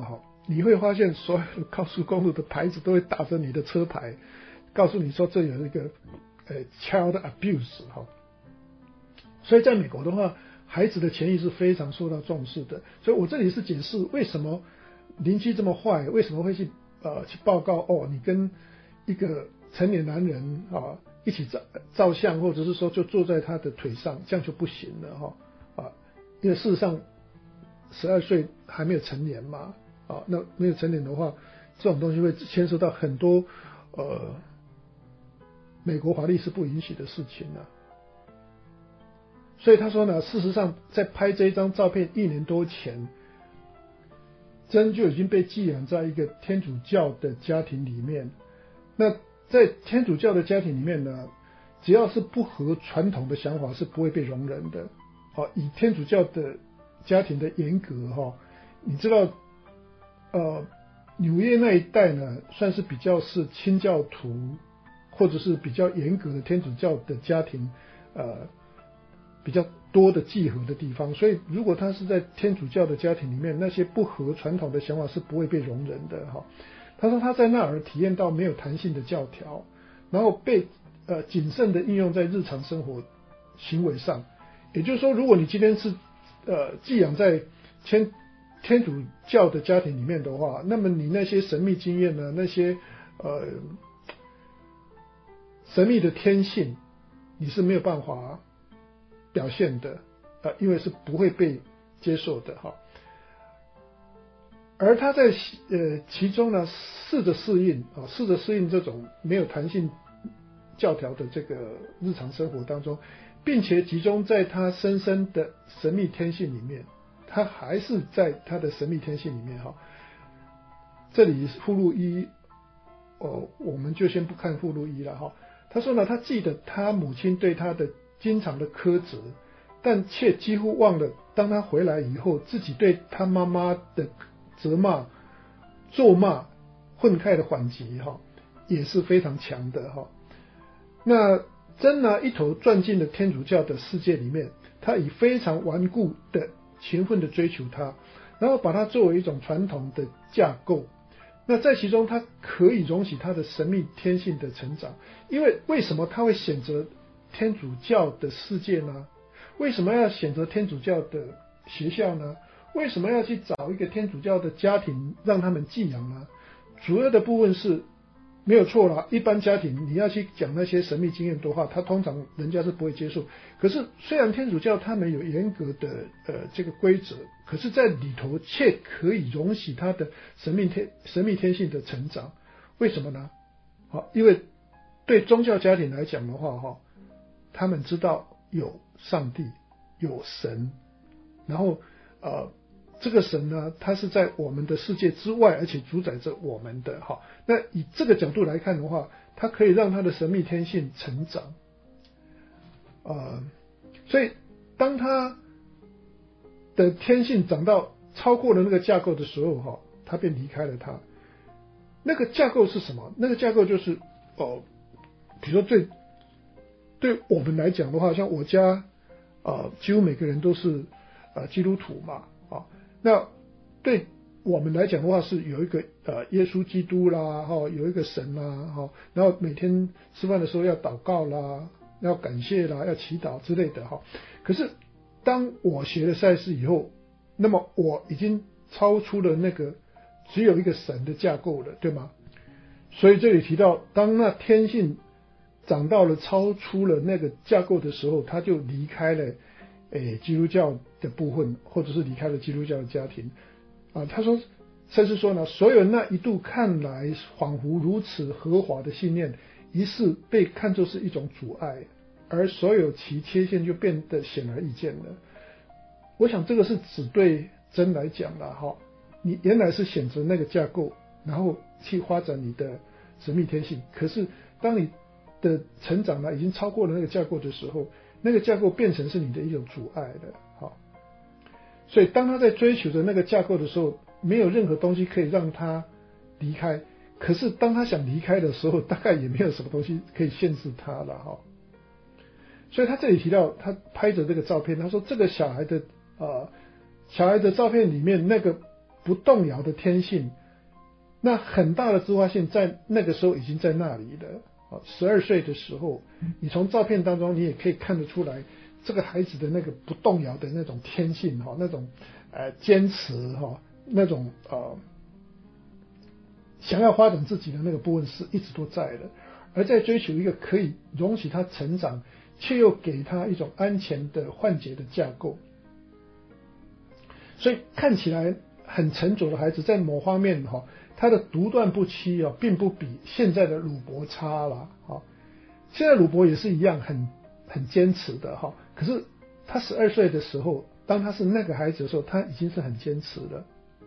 你会发现所有的高速公路的牌子都会打着你的车牌，告诉你说这有一个呃 child abuse 哈。所以在美国的话，孩子的权益是非常受到重视的。所以我这里是解释为什么邻居这么坏，为什么会去呃去报告哦，你跟一个成年男人啊一起照照相，或者是说就坐在他的腿上，这样就不行了哈啊，因为事实上十二岁还没有成年嘛啊，那没有成年的话，这种东西会牵涉到很多呃美国法律是不允许的事情啊。所以他说呢，事实上在拍这一张照片一年多前，真就已经被寄养在一个天主教的家庭里面。那在天主教的家庭里面呢，只要是不合传统的想法是不会被容忍的。好，以天主教的家庭的严格哈，你知道，呃，纽约那一带呢，算是比较是清教徒或者是比较严格的天主教的家庭，呃。比较多的集合的地方，所以如果他是在天主教的家庭里面，那些不合传统的想法是不会被容忍的哈。他说他在那儿体验到没有弹性的教条，然后被呃谨慎的应用在日常生活行为上。也就是说，如果你今天是呃寄养在天天主教的家庭里面的话，那么你那些神秘经验呢，那些呃神秘的天性，你是没有办法表现的，呃，因为是不会被接受的哈。而他在呃其中呢，试着适应啊，试着适应这种没有弹性教条的这个日常生活当中，并且集中在他深深的神秘天性里面，他还是在他的神秘天性里面哈。这里附录一，哦，我们就先不看附录一了哈。他说呢，他记得他母亲对他的经常的苛责，但却几乎忘了，当他回来以后，自己对他妈妈的责骂、咒骂、愤慨的反击，哈，也是非常强的哈。那真拿一头钻进了天主教的世界里面，他以非常顽固的、勤奋的追求它，然后把它作为一种传统的架构。那在其中，他可以容许他的神秘天性的成长，因为为什么他会选择天主教的世界呢？为什么要选择天主教的学校呢？为什么要去找一个天主教的家庭让他们寄养呢？主要的部分是没有错啦，一般家庭你要去讲那些神秘经验的话，他通常人家是不会接受。可是虽然天主教他们有严格的呃这个规则，可是在里头却可以容许他的神秘天神秘天性的成长。为什么呢？好，因为对宗教家庭来讲的话，哈，他们知道有上帝，有神，然后呃。这个神呢，他是在我们的世界之外，而且主宰着我们的哈。那以这个角度来看的话，它可以让他的神秘天性成长，呃，所以当他的天性长到超过了那个架构的时候，哈，他便离开了他。那个架构是什么？那个架构就是哦，比如说对对我们来讲的话，像我家啊、呃，几乎每个人都是啊、呃、基督徒嘛。那对我们来讲的话，是有一个呃耶稣基督啦，哈，有一个神啦，哈，然后每天吃饭的时候要祷告啦，要感谢啦，要祈祷之类的哈。可是当我学了赛事以后，那么我已经超出了那个只有一个神的架构了，对吗？所以这里提到，当那天性长到了超出了那个架构的时候，他就离开了。诶，基督教的部分，或者是离开了基督教的家庭啊，他说，甚至说呢，所有那一度看来恍惚如此和华的信念，于是被看作是一种阻碍，而所有其缺陷就变得显而易见了。我想这个是只对真来讲了哈，你原来是选择那个架构，然后去发展你的神秘天性，可是当你的成长呢已经超过了那个架构的时候，那个架构变成是你的一种阻碍了，好，所以当他在追求着那个架构的时候，没有任何东西可以让他离开。可是当他想离开的时候，大概也没有什么东西可以限制他了，哈。所以他这里提到，他拍着这个照片，他说这个小孩的呃小孩的照片里面那个不动摇的天性，那很大的自发性在那个时候已经在那里了。啊，十二岁的时候，你从照片当中你也可以看得出来，这个孩子的那个不动摇的那种天性哈，那种呃坚持哈，那种呃想要发展自己的那个部分是一直都在的，而在追求一个可以容许他成长，却又给他一种安全的换节的架构。所以看起来很沉着的孩子，在某方面哈，他的独断不欺啊，并不比现在的鲁伯差了哈。现在鲁伯也是一样很很坚持的哈，可是他十二岁的时候，当他是那个孩子的时候，他已经是很坚持了。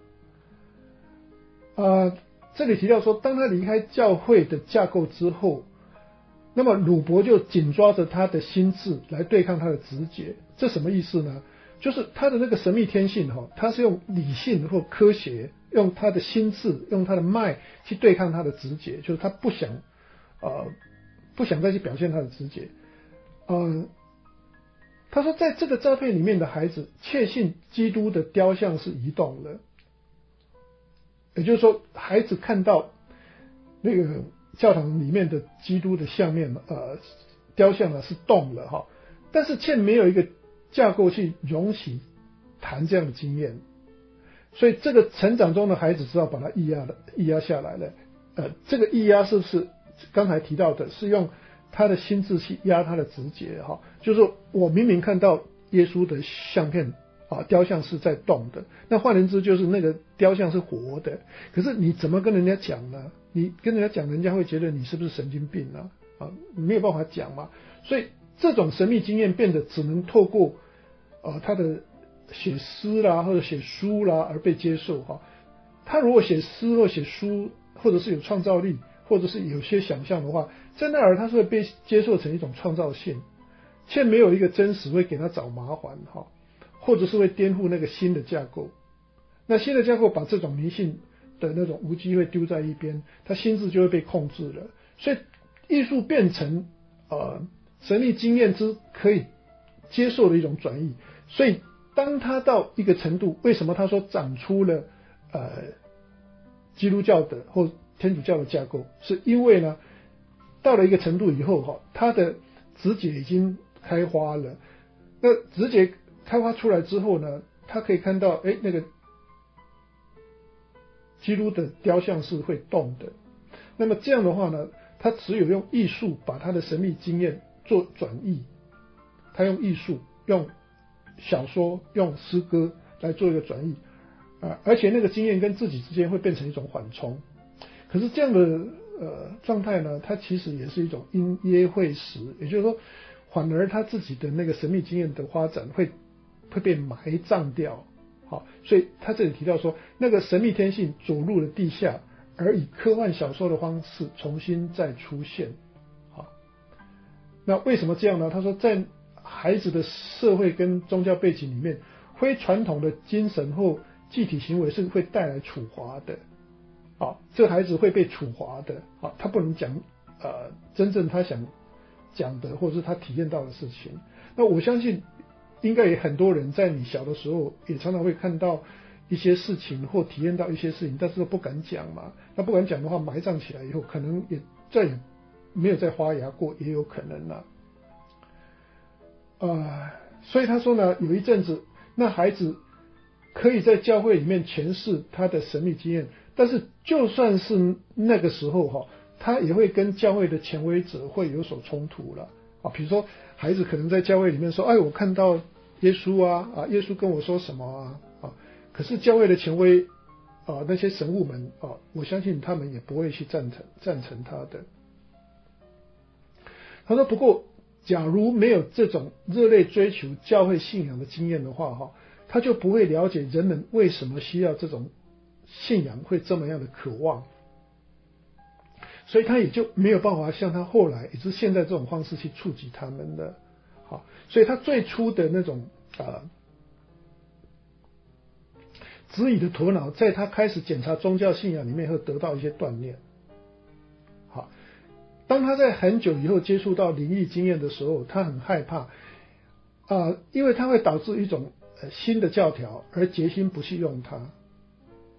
啊、呃，这里提到说，当他离开教会的架构之后，那么鲁伯就紧抓着他的心智来对抗他的直觉。这什么意思呢？就是他的那个神秘天性哈，他是用理性或科学，用他的心智，用他的脉去对抗他的直觉，就是他不想呃不想再去表现他的直觉。呃，他说在这个照片里面的孩子确信基督的雕像是移动的，也就是说孩子看到那个教堂里面的基督的像面呃雕像呢是动了哈，但是却没有一个架构去容许谈这样的经验，所以这个成长中的孩子只好把它抑压了，抑压下来了。呃，这个抑压是不是刚才提到的，是用他的心智去压他的直觉哈？就是说我明明看到耶稣的相片啊，雕像是在动的，那换言之就是那个雕像是活的，可是你怎么跟人家讲呢？你跟人家讲，人家会觉得你是不是神经病啊？啊，没有办法讲嘛，所以这种神秘经验变得只能透过呃他的写诗啦或者写书啦而被接受哈。他如果写诗或写书，或者是有创造力，或者是有些想象的话，在那儿他是会被接受成一种创造性，却没有一个真实会给他找麻烦哈，或者是会颠覆那个新的架构。那新的架构把这种迷信的那种无机会丢在一边，他心智就会被控制了。所以艺术变成呃神秘经验之可以接受的一种转移。所以当他到一个程度，为什么他说长出了呃基督教的或天主教的架构，是因为呢到了一个程度以后哈，他的直觉已经开花了。那直觉开花出来之后呢，他可以看到哎那个基督的雕像是会动的。那么这样的话呢，他只有用艺术把他的神秘经验做转译，他用艺术、用小说、用诗歌来做一个转译，啊，而且那个经验跟自己之间会变成一种缓冲。可是这样的呃状态呢，它其实也是一种因噎废食，也就是说，反而他自己的那个神秘经验的发展会会被埋葬掉。好，所以他这里提到说，那个神秘天性走入了地下，而以科幻小说的方式重新再出现。好，那为什么这样呢？他说，在孩子的社会跟宗教背景里面，非传统的精神或具体行为是会带来处罚的。好，这个孩子会被处罚的。好，他不能讲呃真正他想讲的，或者是他体验到的事情。那我相信应该也很多人在你小的时候也常常会看到一些事情或体验到一些事情，但是都不敢讲嘛。那不敢讲的话，埋葬起来以后，可能也再也没有再发芽过，也有可能啦。呃，所以他说呢，有一阵子，那孩子可以在教会里面诠释他的神秘经验，但是就算是那个时候哈，他也会跟教会的权威者会有所冲突了啊。比如说，孩子可能在教会里面说：“哎，我看到耶稣啊，啊，耶稣跟我说什么啊？”啊，可是教会的权威啊，那些神父们啊，我相信他们也不会去赞成赞成他的。他说：“不过，假如没有这种热烈追求教会信仰的经验的话，哈，他就不会了解人们为什么需要这种信仰，会这么样的渴望，所以他也就没有办法像他后来也是现在这种方式去触及他们的。好，所以他最初的那种呃质疑的头脑，在他开始检查宗教信仰里面会得到一些锻炼。好，当他在很久以后接触到灵异经验的时候，他很害怕啊、呃，因为它会导致一种呃新的教条，而决心不去用它。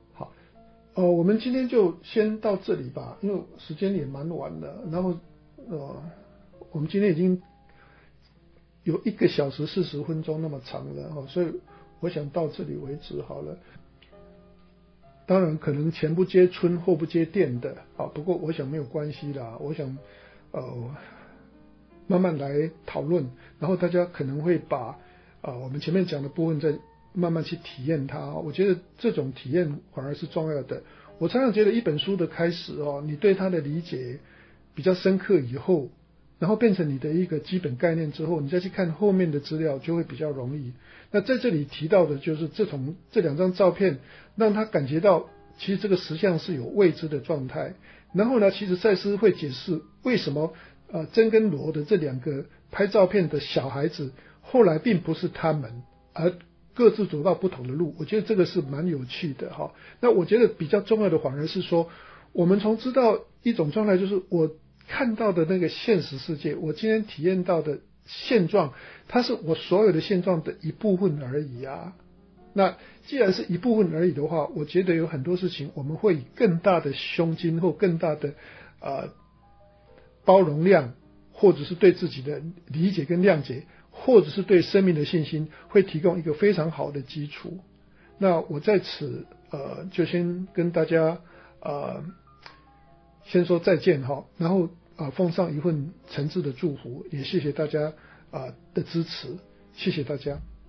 哦，我们今天就先到这里吧，因为时间也蛮晚了。然后，呃，我们今天已经有一个小时四十分钟那么长了哦，所以我想到这里为止好了。当然，可能前不接村后不接店的啊，不过我想没有关系啦。我想，呃，慢慢来讨论，然后大家可能会把啊、呃、我们前面讲的部分再慢慢去体验它。我觉得这种体验反而是重要的。我常常觉得一本书的开始哦，你对它的理解比较深刻以后，然后变成你的一个基本概念之后，你再去看后面的资料就会比较容易。那在这里提到的就是这种这两张照片，让他感觉到其实这个实相是有未知的状态。然后呢，其实赛斯会解释为什么呃珍跟罗的这两个拍照片的小孩子后来并不是他们，而各自走到不同的路。我觉得这个是蛮有趣的哈。那我觉得比较重要的反而是说，我们从知道一种状态，就是我看到的那个现实世界，我今天体验到的现状，它是我所有的现状的一部分而已啊。那既然是一部分而已的话，我觉得有很多事情我们会以更大的胸襟或更大的呃包容量，或者是对自己的理解跟谅解，或者是对生命的信心，会提供一个非常好的基础。那我在此呃就先跟大家呃先说再见哈，然后啊、呃、奉上一份诚挚的祝福，也谢谢大家啊、呃、的支持，谢谢大家。